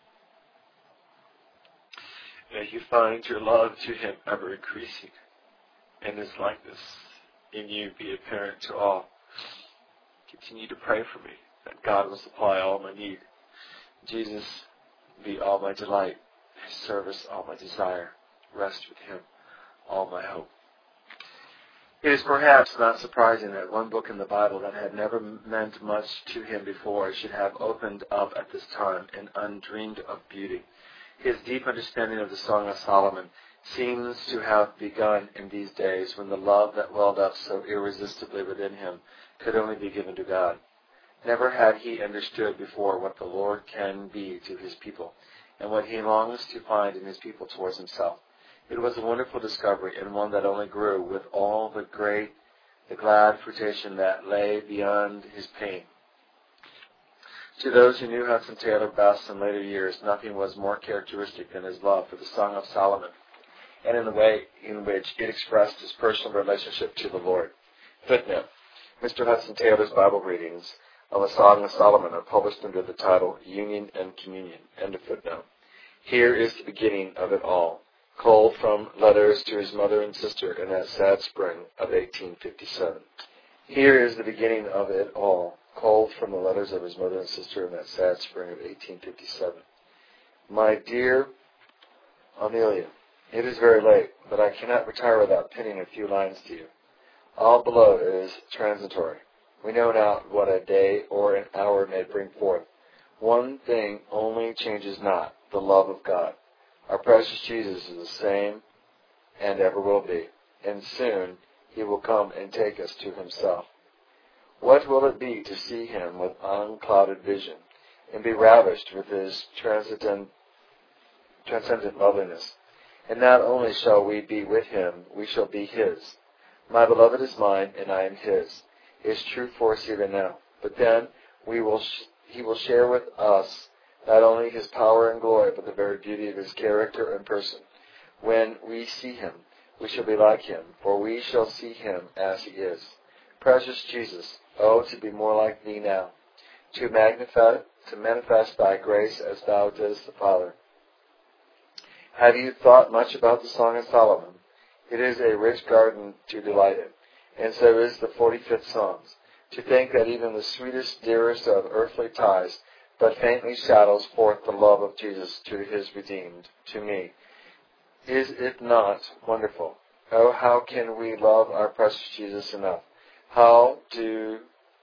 May you find your love to Him ever increasing, and His likeness in you be apparent to all. Continue to pray for me, that God will supply all my need. Jesus be all my delight, His service all my desire, rest with Him all my hope. It is perhaps not surprising that one book in the Bible that had never meant much to him before should have opened up at this time in undreamed of beauty. His deep understanding of the Song of Solomon seems to have begun in these days when the love that welled up so irresistibly within him could only be given to God. Never had he understood before what the Lord can be to His people, and what He longs to find in His people towards Himself. It was a wonderful discovery, and one that only grew with all the great, the glad fruition that lay beyond his pain. To those who knew Hudson Taylor best in later years, nothing was more characteristic than his love for the Song of Solomon, and in the way in which it expressed his personal relationship to the Lord. Footnote: Mister Hudson Taylor's Bible readings of the Song of Solomon are published under the title Union and Communion. End of footnote. Here is the beginning of it all, culled from letters to his mother and sister in that sad spring of eighteen fifty-seven. Here is the beginning of it all, culled from the letters of his mother and sister in that sad spring of eighteen fifty-seven. My dear Amelia, it is very late, but I cannot retire without penning a few lines to you. All below is transitory. We know not what a day or an hour may bring forth. One thing only changes not, the love of God. Our precious Jesus is the same and ever will be, and soon He will come and take us to Himself. What will it be to see Him with unclouded vision and be ravished with His transcendent, transcendent loveliness? And not only shall we be with Him, we shall be His. My beloved is mine, and I am His. It is true for us even now. But then we will sh- He will share with us not only His power and glory, but the very beauty of His character and person. When we see Him, we shall be like Him, for we shall see Him as He is. Precious Jesus, oh, to be more like Thee now, to magnify, to manifest Thy grace as Thou didst the Father. Have you thought much about the Song of Solomon? It is a rich garden to delight in, and so is the forty-fifth Psalms. To think that even the sweetest, dearest of earthly ties but faintly shadows forth the love of Jesus to His redeemed, to me. Is it not wonderful? Oh, how can we love our precious Jesus enough? How do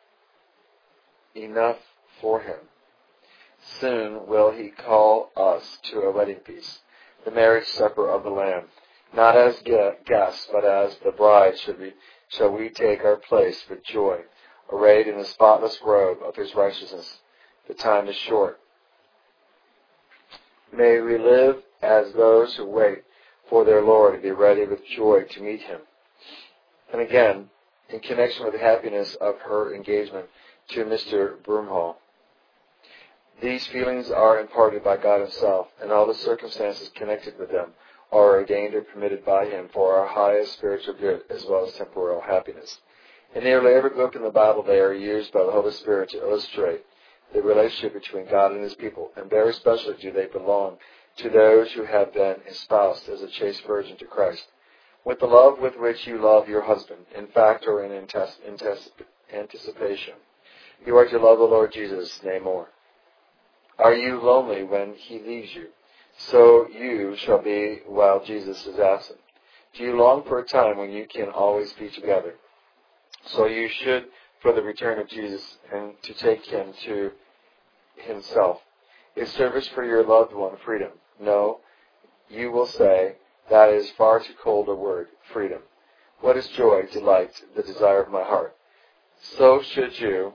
enough for Him? Soon will He call us to a wedding feast, the marriage supper of the Lamb. Not as guests, but as the bride should we, shall we take our place with joy, arrayed in the spotless robe of His righteousness. The time is short. May we live as those who wait for their Lord and be ready with joy to meet Him. And again, in connection with the happiness of her engagement to Mister Broomhall, these feelings are imparted by God Himself, and all the circumstances connected with them are ordained or permitted by Him for our highest spiritual good as well as temporal happiness. In nearly every book in the Bible, they are used by the Holy Spirit to illustrate the relationship between God and His people, and very especially do they belong to those who have been espoused as a chaste virgin to Christ. With the love with which you love your husband, in fact or in anticipation, You are to love the Lord Jesus, nay more. Are you lonely when he leaves you? So you shall be while Jesus is absent. Do you long for a time when you can always be together? So you should for the return of Jesus and to take him to himself. Is service for your loved one freedom? No, you will say, that is far too cold a word, freedom. What is joy, delight, the desire of my heart? So should you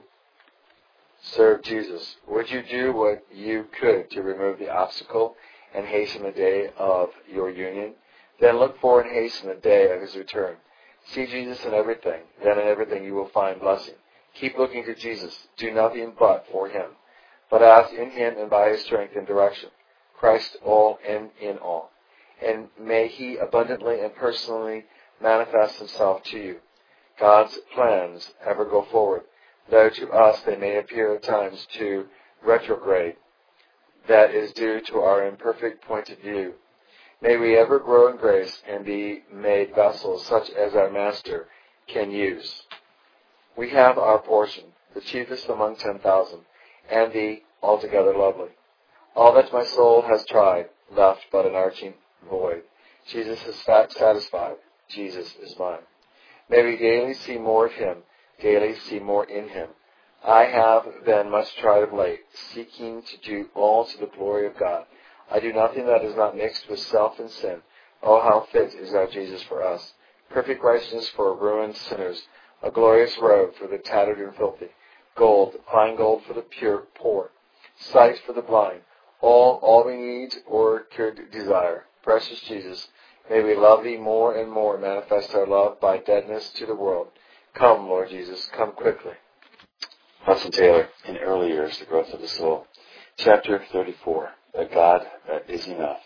serve Jesus. Would you do what you could to remove the obstacle and hasten the day of your union? Then look for and hasten the day of his return. See Jesus in everything. Then in everything you will find blessing. Keep looking to Jesus. Do nothing but for him, but ask in him and by his strength and direction. Christ all and in all. And may he abundantly and personally manifest himself to you. God's plans ever go forward, though to us they may appear at times to retrograde. That is due to our imperfect point of view. May we ever grow in grace and be made vessels such as our Master can use. We have our portion, the chiefest among ten thousand, and the altogether lovely. All that my soul has tried, left but an arching void. Jesus is satisfied. Jesus is mine. May we daily see more of him, daily see more in him. I have been much tried of late, seeking to do all to the glory of God. I do nothing that is not mixed with self and sin. Oh, how fit is our Jesus for us. Perfect righteousness for ruined sinners, a glorious robe for the tattered and filthy, gold, fine gold for the pure, poor, sight for the blind, all, all we need or could desire. Precious Jesus, may we love thee more and more, manifest our love by deadness to the world. Come, Lord Jesus, come quickly. Hudson Taylor, in Early Years, The Growth of the Soul. Chapter thirty-four, A God That Is Enough.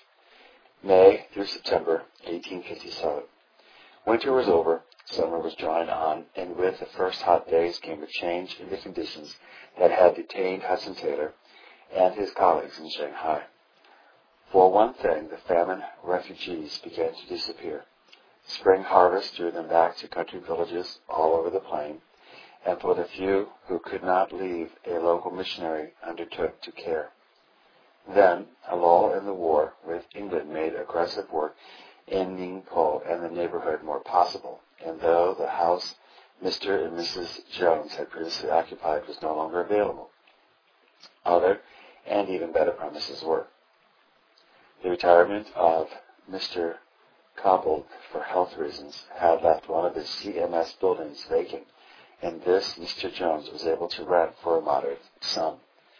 May through September, eighteen fifty-seven. Winter was over, summer was drawing on, and with the first hot days came a change in the conditions that had detained Hudson Taylor and his colleagues in Shanghai. For one thing, the famine refugees began to disappear. Spring harvest drew them back to country villages all over the plain, and for the few who could not leave, a local missionary undertook to care. Then, a lull in the war with England made aggressive work in Ningpo and the neighborhood more possible, and though the house Mister and Missus Jones had previously occupied was no longer available, other and even better premises were. The retirement of Mister Cobbold for health reasons had left one of his C M S buildings vacant, and this Mister Jones was able to rent for a moderate sum.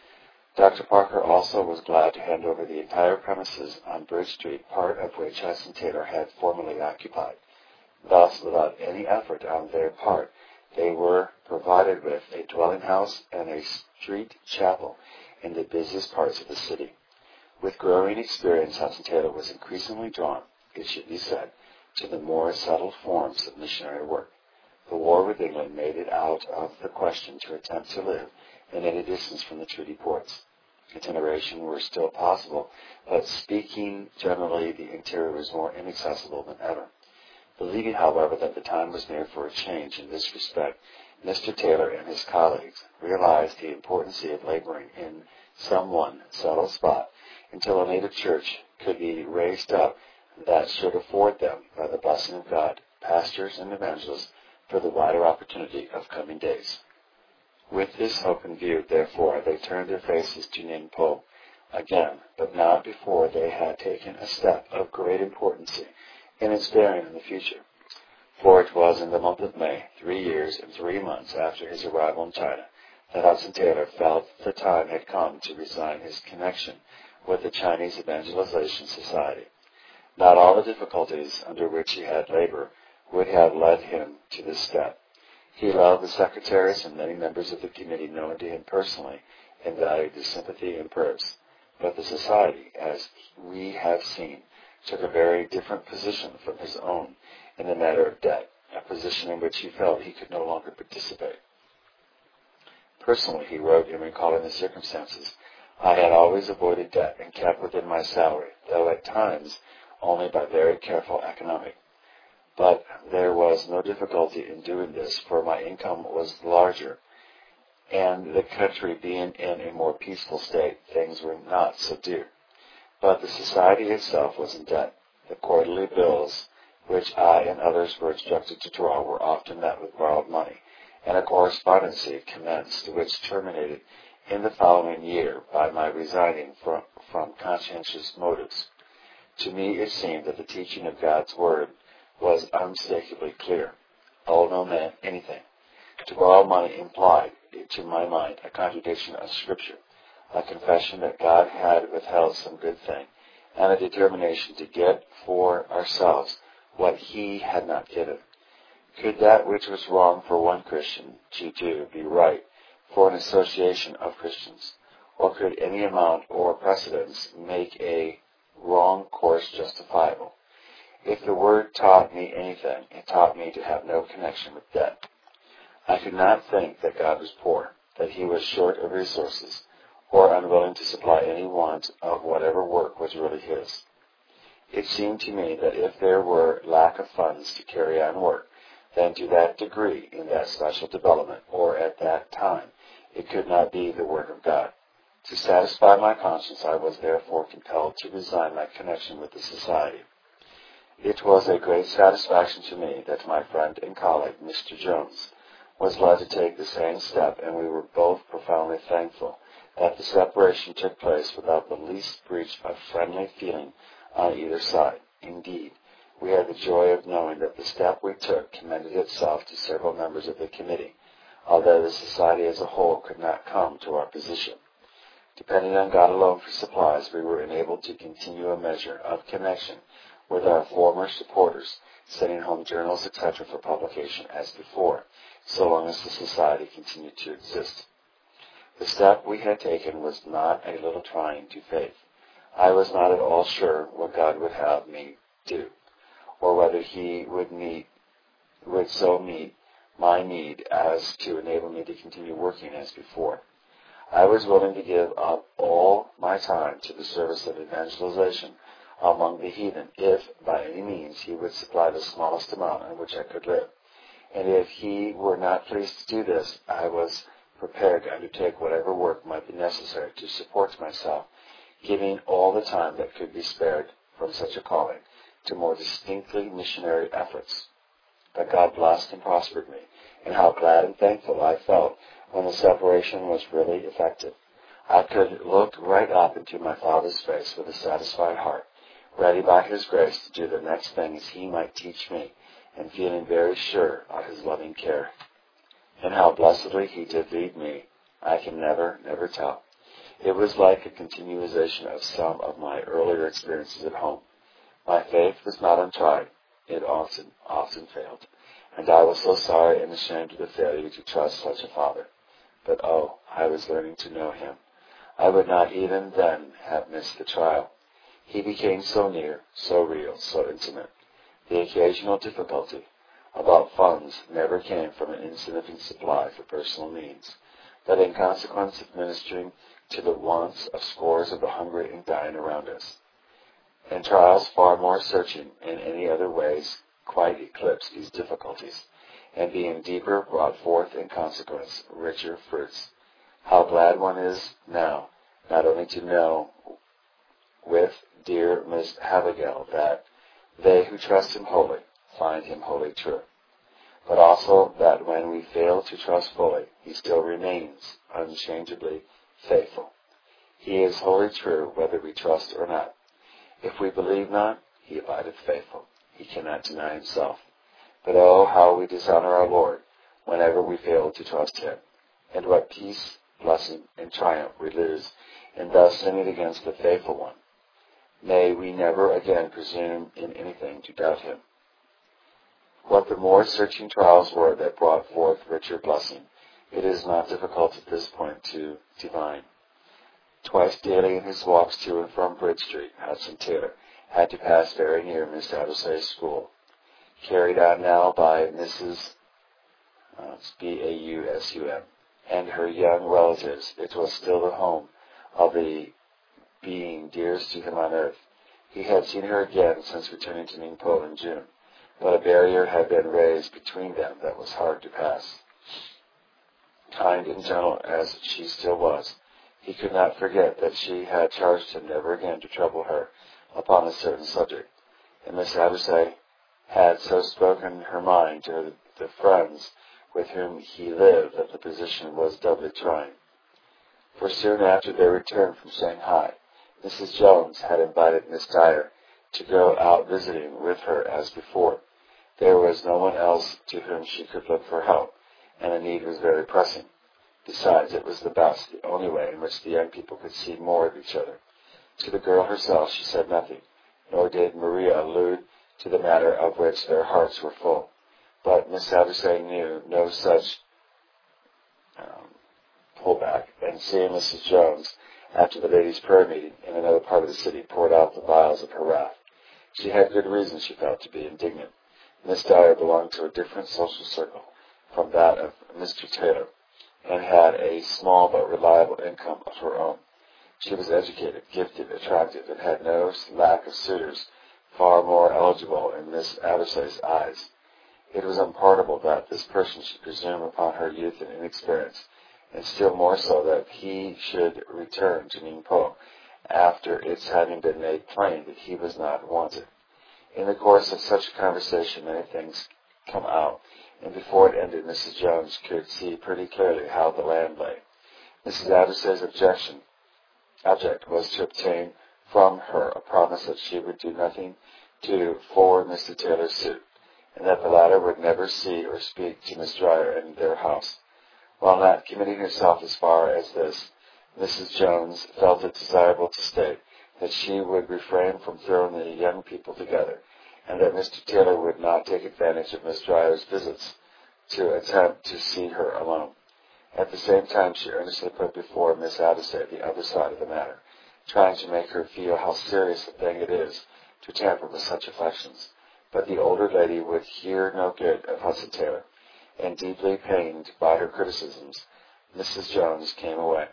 Doctor Parker also was glad to hand over the entire premises on Bridge Street, part of which Hudson Taylor had formerly occupied. Thus, without any effort on their part, they were provided with a dwelling house and a street chapel in the busiest parts of the city. With growing experience, Hudson Taylor was increasingly drawn, it should be said, to the more settled forms of missionary work. The war with England made it out of the question to attempt to live in any distance from the treaty ports. Itineration were still possible, but speaking generally, the interior was more inaccessible than ever. Believing, however, that the time was near for a change in this respect, Mister Taylor and his colleagues realized the importance of laboring in some one settled spot until a native church could be raised up that should afford them, by the blessing of God, pastors and evangelists for the wider opportunity of coming days. With this hope in view, therefore, they turned their faces to Ningpo again, but not before they had taken a step of great importance in its bearing in the future. For it was in the month of May, three years and three months after his arrival in China, that Hudson Taylor felt the time had come to resign his connection with the Chinese Evangelization Society. Not all the difficulties under which he had labored would have led him to this step. He loved the secretaries and many members of the committee known to him personally and valued their sympathy and prayers. But the society, as we have seen, took a very different position from his own in the matter of debt, a position in which he felt he could no longer participate. Personally, he wrote in recalling the circumstances, I had always avoided debt and kept within my salary, though at times only by very careful economic. But there was no difficulty in doing this, for my income was larger, and the country being in a more peaceful state, things were not so dear. But the society itself was in debt. The quarterly bills, which I and others were instructed to draw, were often met with borrowed money, and a correspondence commenced, which terminated in the following year by my resigning from, from conscientious motives. To me it seemed that the teaching of God's Word was unmistakably clear. Owe no man anything. To borrow money implied, to my mind, a contradiction of Scripture, a confession that God had withheld some good thing, and a determination to get for ourselves what He had not given. Could that which was wrong for one Christian to do be right for an association of Christians? Or could any amount or precedence make a wrong course justifiable? If the Word taught me anything, it taught me to have no connection with debt. I could not think that God was poor, that He was short of resources, or unwilling to supply any want of whatever work was really His. It seemed to me that if there were lack of funds to carry on work, then to that degree, in that special development, or at that time, it could not be the work of God. To satisfy my conscience, I was therefore compelled to resign my connection with the society. It was a great satisfaction to me that my friend and colleague, Mister Jones, was led to take the same step, and we were both profoundly thankful that the separation took place without the least breach of friendly feeling on either side. Indeed, we had the joy of knowing that the step we took commended itself to several members of the committee, although the society as a whole could not come to our position. Depending on God alone for supplies, we were enabled to continue a measure of connection with our former supporters, sending home journals, et cetera for publication as before, so long as the society continued to exist. The step we had taken was not a little trying to faith. I was not at all sure what God would have me do, or whether He would meet, would so meet my need as to enable me to continue working as before. I was willing to give up all my time to the service of evangelization among the heathen, if by any means He would supply the smallest amount on which I could live. And if He were not pleased to do this, I was prepared to undertake whatever work might be necessary to support myself, giving all the time that could be spared from such a calling to more distinctly missionary efforts. But God blessed and prospered me, and how glad and thankful I felt when the separation was really effective. I could look right up into my Father's face with a satisfied heart, ready by His grace to do the next thing as He might teach me, and feeling very sure of His loving care. And how blessedly He did lead me, I can never, never tell. It was like a continuation of some of my earlier experiences at home. My faith was not untried. It often, often failed. And I was so sorry and ashamed of the failure to trust such a Father. But oh, I was learning to know Him. I would not even then have missed the trial. He became so near, so real, so intimate. The occasional difficulty about funds never came from an insignificant supply for personal needs, but in consequence of ministering to the wants of scores of the hungry and dying around us. And trials far more searching in any other ways quite eclipsed these difficulties, and being deeper brought forth in consequence richer fruits. How glad one is now, not only to know with dear Miss Havergal that they who trust Him wholly find Him wholly true, but also that when we fail to trust fully, He still remains unchangeably faithful. He is wholly true whether we trust or not. If we believe not, He abideth faithful. He cannot deny Himself. But oh, how we dishonor our Lord whenever we fail to trust Him, and what peace, blessing, and triumph we lose in thus sinning against the faithful One. May we never again presume in anything to doubt Him. What the more searching trials were that brought forth richer blessing, it is not difficult at this point to divine. Twice daily in his walks to and from Bridge Street, Hudson Taylor had to pass very near Miss Battersley's school, carried on now by Missus Uh, B A U S U M, and her young relatives. It was still the home of the being dearest to him on earth. He had seen her again since returning to Ningpo in June, but a barrier had been raised between them that was hard to pass. I kind and gentle as she still was, he could not forget that she had charged him never again to trouble her upon a certain subject, and Miss Abusay had so spoken her mind to the friends with whom he lived that the position was doubly trying. For soon after their return from Shanghai, Missus Jones had invited Miss Dyer to go out visiting with her as before. There was no one else to whom she could look for help, and the need was very pressing. Besides, it was the best, the only way in which the young people could see more of each other. To the girl herself she said nothing, nor did Maria allude to the matter of which their hearts were full. But Miss Abusay knew no such um, pullback, and seeing Missus Jones, after the ladies' prayer meeting in another part of the city, poured out the vials of her wrath. She had good reason, she felt, to be indignant. Miss Dyer belonged to a different social circle from that of Mister Taylor, and had a small but reliable income of her own. She was educated, gifted, attractive, and had no lack of suitors far more eligible in Miss Abusay's eyes. It was unpardonable that this person should presume upon her youth and inexperience, and still more so that he should return to Ningpo after its having been made plain that he was not wanted. In the course of such a conversation many things come out, and before it ended Missus Jones could see pretty clearly how the land lay. Missus Abusay's objection, object was to obtain from her a promise that she would do nothing to forward Mister Taylor's suit, and that the latter would never see or speak to Miss Dyer in their house. While not committing herself as far as this, Missus Jones felt it desirable to state that she would refrain from throwing the young people together, and that Mister Taylor would not take advantage of Miss Dyer's visits to attempt to see her alone. At the same time, she earnestly put before Miss Abusay the other side of the matter, trying to make her feel how serious a thing it is to tamper with such affections. But the older lady would hear no good of Hudson Taylor, and deeply pained by her criticisms, Missus Jones came away.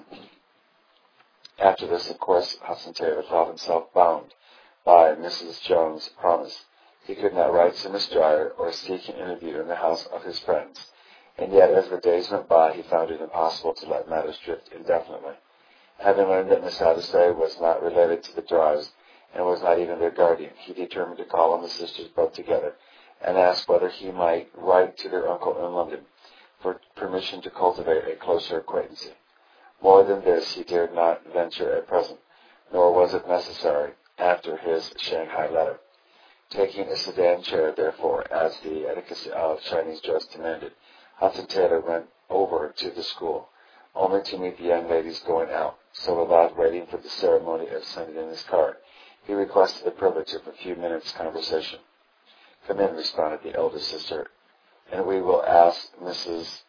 After this, of course, Hudson Taylor felt himself bound by Missus Jones' promise. He could not write to Miss Dyer or seek an interview in the house of his friends, and yet as the days went by he found it impossible to let matters drift indefinitely. Having learned that Miss Abusay was not related to the Dyers, and was not even their guardian, he determined to call on the sisters both together, and ask whether he might write to their uncle in London for permission to cultivate a closer acquaintance. More than this he dared not venture at present, nor was it necessary after his Shanghai letter. Taking a sedan chair, therefore, as the etiquette of Chinese dress demanded, Hudson Taylor went over to the school, only to meet the young ladies going out. So without waiting for the ceremony of sending in his card, he requested the privilege of a few minutes' conversation. "Come in," responded the elder sister, "and we will ask Missus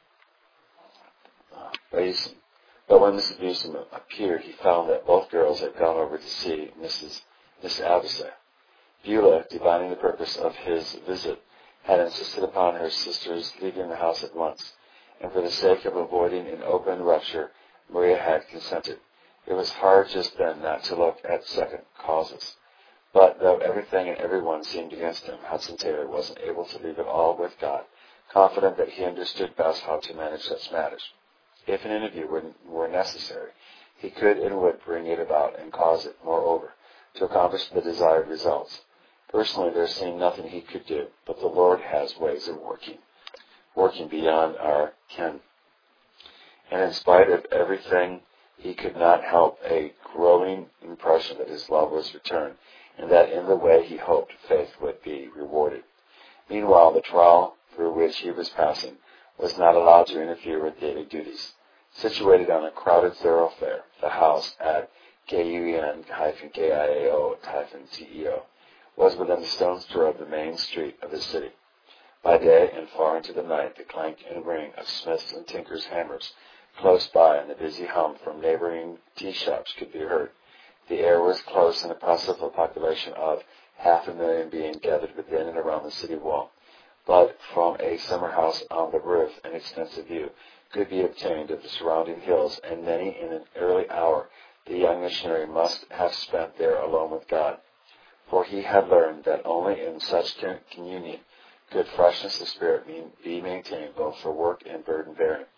Beeson." But when Missus Beeson appeared, he found that both girls had gone over to see Missus Miss Abusay. Beulah, divining the purpose of his visit, had insisted upon her sister's leaving the house at once, and for the sake of avoiding an open rupture, Maria had consented. It was hard just then not to look at second causes. But though everything and everyone seemed against him, Hudson Taylor wasn't able to leave it all with God, confident that he understood best how to manage such matters. If an interview were, were necessary, he could and would bring it about and cause it, moreover, to accomplish the desired results. Personally, there seemed nothing he could do, but the Lord has ways of working, working beyond our ken. And in spite of everything, he could not help a growing impression that his love was returned, and that in the way he hoped faith would be rewarded. Meanwhile, the trial through which he was passing was not allowed to interfere with daily duties. Situated on a crowded thoroughfare, the house at K U N K I A O T E O was within a stone's throw of the main street of the city. By day and far into the night, the clank and ring of smiths' and tinkers' hammers close by and the busy hum from neighboring tea shops could be heard. The air was close and oppressive, a population of half a million being gathered within and around the city wall. But from a summer house on the roof an extensive view could be obtained of the surrounding hills, and many in an early hour the young missionary must have spent there alone with God. For he had learned that only in such communion could freshness of spirit be maintained both for work and burden bearing.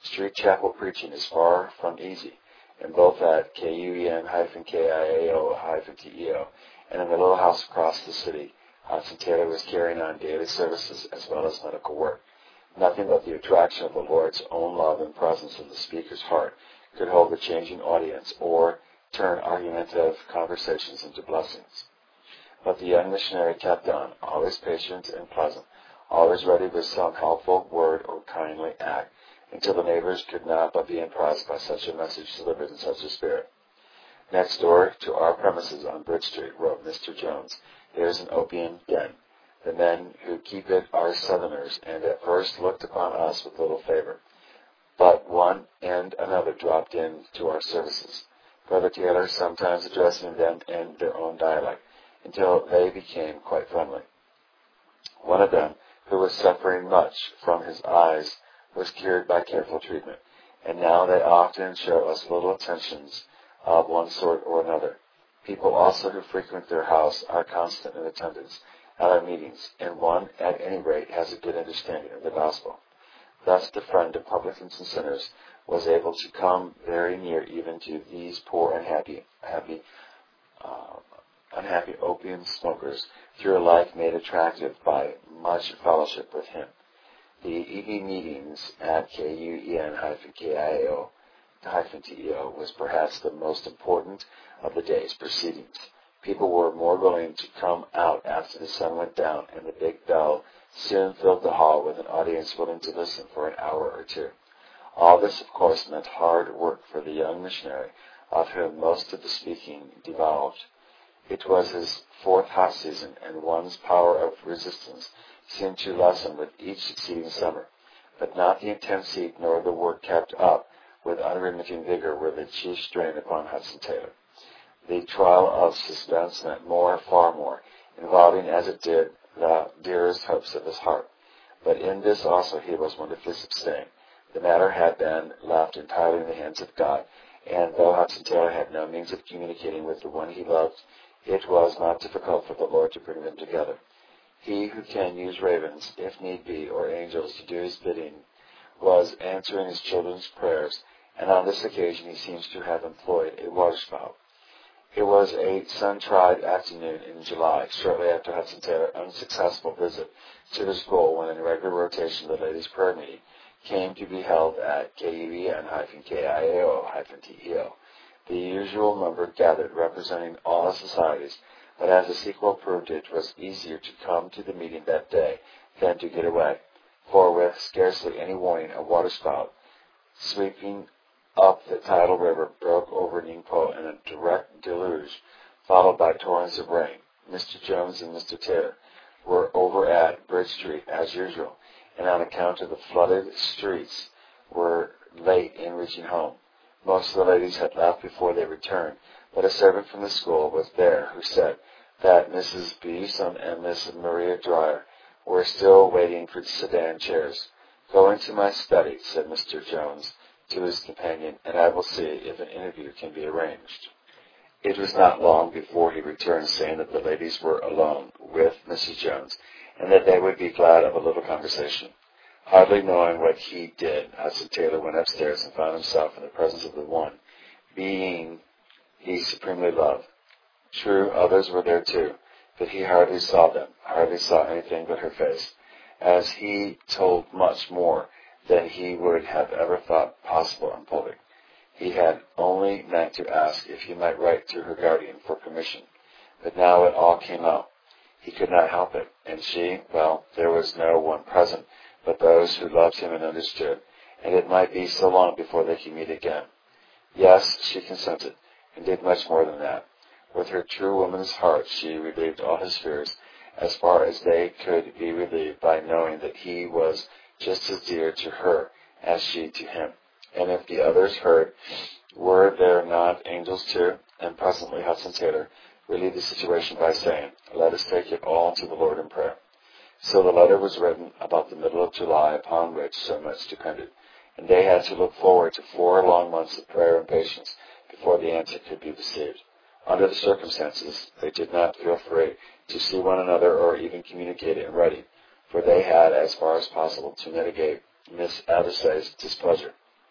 Street chapel preaching is far from easy, and both at K U E N K I A O T E O and in the little house across the city, Hudson Taylor was carrying on daily services as well as medical work. Nothing but the attraction of the Lord's own love and presence in the speaker's heart could hold the changing audience or turn argumentative conversations into blessings. But the young missionary kept on, always patient and pleasant, always ready with some helpful word or kindly act, until the neighbors could not but be impressed by such a message delivered in such a spirit. Next door to our premises on Bridge Street, wrote Mister Jones, there is an opium den. The men who keep it are Southerners, and at first looked upon us with little favor. But one and another dropped in to our services, Brother Taylor sometimes addressing them in their own dialect, until they became quite friendly. One of them, who was suffering much from his eyes, was cured by careful treatment, and now they often show us little attentions of one sort or another. People also who frequent their house are constant in attendance at our meetings, and one, at any rate, has a good understanding of the gospel. Thus the friend of publicans and sinners was able to come very near even to these poor unhappy, happy, uh, unhappy opium smokers through a life made attractive by much fellowship with him. The evening meetings at K U E N K I A O T E O was perhaps the most important of the day's proceedings. People were more willing to come out after the sun went down, and the big bell soon filled the hall with an audience willing to listen for an hour or two. All this, of course, meant hard work for the young missionary, of whom most of the speaking devolved. It was his fourth hot season, and one's power of resistance seemed to lessen with each succeeding summer. But not the intense heat nor the work kept up with unremitting vigor were the chief strain upon Hudson Taylor. The trial of suspense meant more, far more, involving as it did the dearest hopes of his heart. But in this also he was wonderfully sustained. The matter had been left entirely in the hands of God, and though Hudson Taylor had no means of communicating with the one he loved, it was not difficult for the Lord to bring them together. He who can use ravens, if need be, or angels to do his bidding, was answering his children's prayers, and on this occasion he seems to have employed a waterspout. It was a sun-tried afternoon in July, shortly after Hudson Taylor's unsuccessful visit to the school, when in regular rotation the ladies' prayer meeting came to be held at K U E N K I A O T E O. The usual number gathered, representing all the societies, but as the sequel proved, it was easier to come to the meeting that day than to get away, for with scarcely any warning, a waterspout sweeping up the tidal river broke over Ningpo in a direct deluge, followed by torrents of rain. Mister Jones and Mister Taylor were over at Bridge Street as usual, and on account of the flooded streets were late in reaching home. Most of the ladies had left before they returned, but a servant from the school was there who said that Missus Bewsome and Miss Maria Dreyer were still waiting for sedan chairs. "Go into my study," said Mister Jones to his companion, "and I will see if an interview can be arranged." It was not long before he returned, saying that the ladies were alone with Missus Jones, and that they would be glad of a little conversation. Hardly knowing what he did, Hudson Taylor went upstairs and found himself in the presence of the one being he supremely loved. True, others were there too, but he hardly saw them, hardly saw anything but her face, as he told much more than he would have ever thought possible in public. He had only meant to ask if he might write to her guardian for permission, but now it all came out. He could not help it, and she, well, there was no one present but those who loved him and understood, and it might be so long before they could meet again. Yes, she consented, and did much more than that. With her true woman's heart, she relieved all his fears, as far as they could be relieved by knowing that he was just as dear to her as she to him. And if the others heard, were there not angels too? And presently Hudson Taylor relieved the situation by saying, "Let us take it all to the Lord in prayer." So the letter was written about the middle of July, upon which so much depended, and they had to look forward to four long months of prayer and patience before the answer could be received. Under the circumstances, they did not feel free to see one another or even communicate in writing, for they had, as far as possible, to mitigate Miss Addersley's displeasure.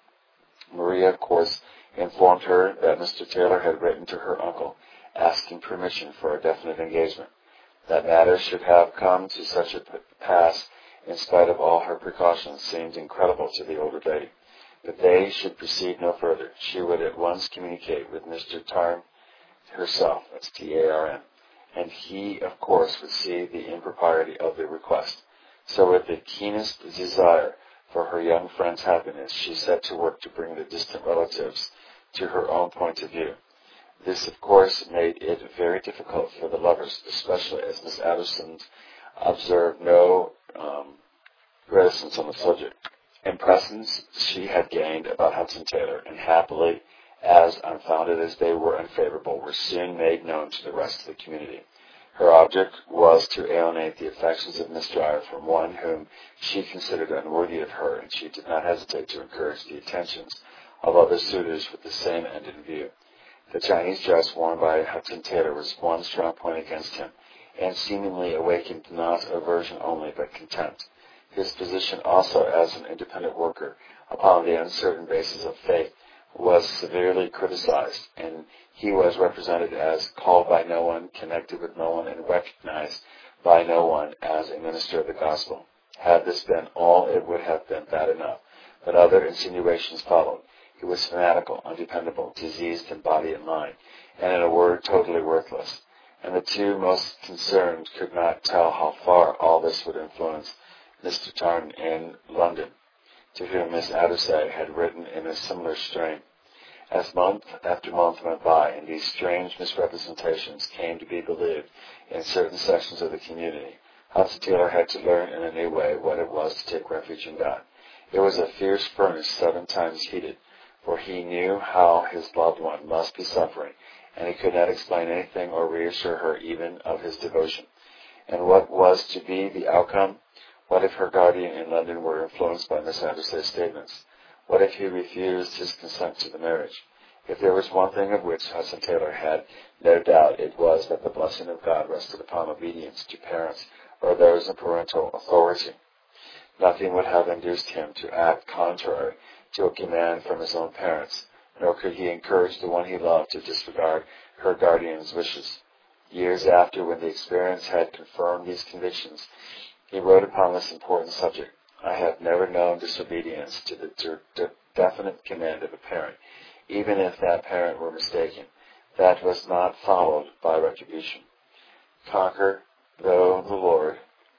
Maria, of course, informed her that Mister Taylor had written to her uncle, asking permission for a definite engagement. That matters should have come to such a pass, in spite of all her precautions, seemed incredible to the older lady. But they should proceed no further. She would at once communicate with Mister Tarn herself, that's T A R N, and he, of course, would see the impropriety of the request. So with the keenest desire for her young friend's happiness, she set to work to bring the distant relatives to her own point of view. This, of course, made it very difficult for the lovers, especially as Miss Addison observed no um, reticence on the subject. Impressions she had gained about Hudson Taylor, and happily, as unfounded as they were unfavorable, were soon made known to the rest of the community. Her object was to alienate the affections of Miss Dyer from one whom she considered unworthy of her, and she did not hesitate to encourage the attentions of other suitors with the same end in view. The Chinese dress worn by Hudson Taylor was one strong point against him, and seemingly awakened not aversion only, but contempt. His position also as an independent worker, upon the uncertain basis of faith, was severely criticized, and he was represented as called by no one, connected with no one, and recognized by no one as a minister of the gospel. Had this been all, it would have been bad enough, but other insinuations followed. He was fanatical, undependable, diseased in body and mind, and in a word, totally worthless. And the two most concerned could not tell how far all this would influence Mister Tarn in London, to whom Miss Addersaye had written in a similar strain. As month after month went by, and these strange misrepresentations came to be believed in certain sections of the community, Hudson Taylor had to learn in a new way what it was to take refuge in God. It was a fierce furnace seven times heated, for he knew how his loved one must be suffering, and he could not explain anything or reassure her even of his devotion. And what was to be the outcome? What if her guardian in London were influenced by Miss Addersaye's statements? What if he refused his consent to the marriage? If there was one thing of which Hudson Taylor had no doubt, it was that the blessing of God rested upon obedience to parents or those in parental authority. Nothing would have induced him to act contrary to a command from his own parents, nor could he encourage the one he loved to disregard her guardian's wishes. Years after, when the experience had confirmed these convictions, he wrote upon this important subject: I have never known disobedience to the de- de- definite command of a parent, even if that parent were mistaken, that was not followed by retribution. Conquer, though the Lord.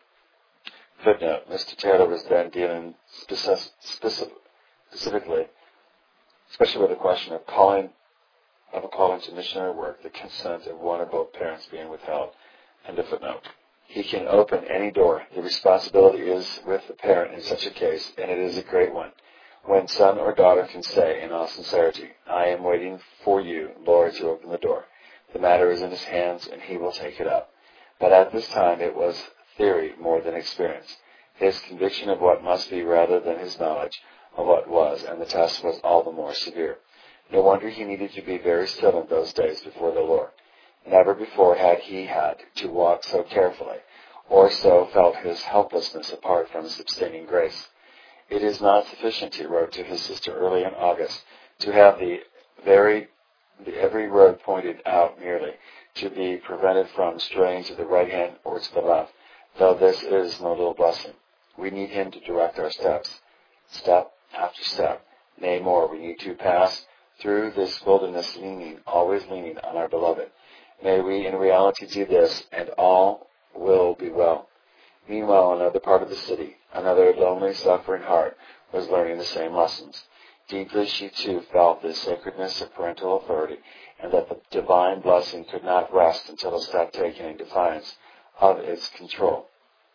Footnote: Mister Taylor was then dealing speci- specific, specifically, especially with the question of calling, of a calling to missionary work, the consent of one or both parents being withheld. End of footnote. He can open any door. The responsibility is with the parent in such a case, and it is a great one. When son or daughter can say, in all sincerity, I am waiting for you, Lord, to open the door, the matter is in his hands, and he will take it up. But at this time it was theory more than experience, his conviction of what must be rather than his knowledge of what was, and the test was all the more severe. No wonder he needed to be very still in those days before the Lord. Never before had he had to walk so carefully, or so felt his helplessness apart from his abstaining grace. It is not sufficient, he wrote to his sister early in August, to have the very the every road pointed out merely, to be prevented from straying to the right hand or to the left, though this is no little blessing. We need him to direct our steps, step after step. Nay, more, we need to pass through this wilderness leaning, always leaning on our beloved. May we in reality do this, and all will be well. Meanwhile, another part of the city, another lonely, suffering heart, was learning the same lessons. Deeply she too felt the sacredness of parental authority, and that the divine blessing could not rest until a step taken in defiance of its control.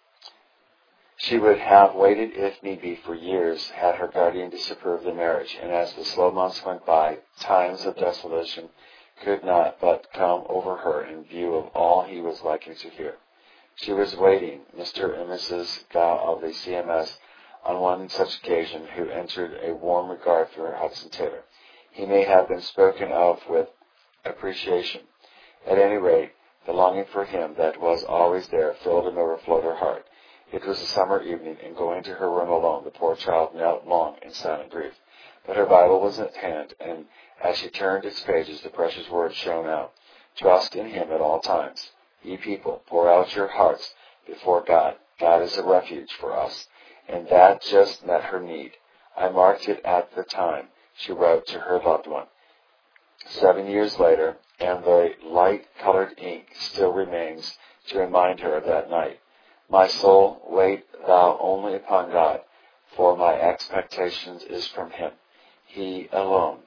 She would have waited, if need be, for years, had her guardian disapproved the marriage, and as the slow months went by, times of desolation could not but come over her in view of all he was likely to hear. She was waiting, Mister and Missus Gow of the C M S, on one such occasion, who entered a warm regard for Hudson Taylor. He may have been spoken of with appreciation. At any rate, the longing for him that was always there filled and overflowed her heart. It was a summer evening, and going to her room alone, the poor child knelt long in silent grief. But her Bible was at hand, and as she turned its pages, the precious words shone out. Trust in Him at all times. Ye people, pour out your hearts before God. God is a refuge for us. And that just met her need. I marked it at the time, she wrote to her loved one. Seven years later, and the light-colored ink still remains to remind her of that night. My soul, wait thou only upon God, for my expectations is from Him. He alone.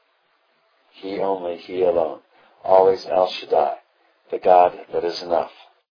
He only, He alone. Always El Shaddai, the God that is enough.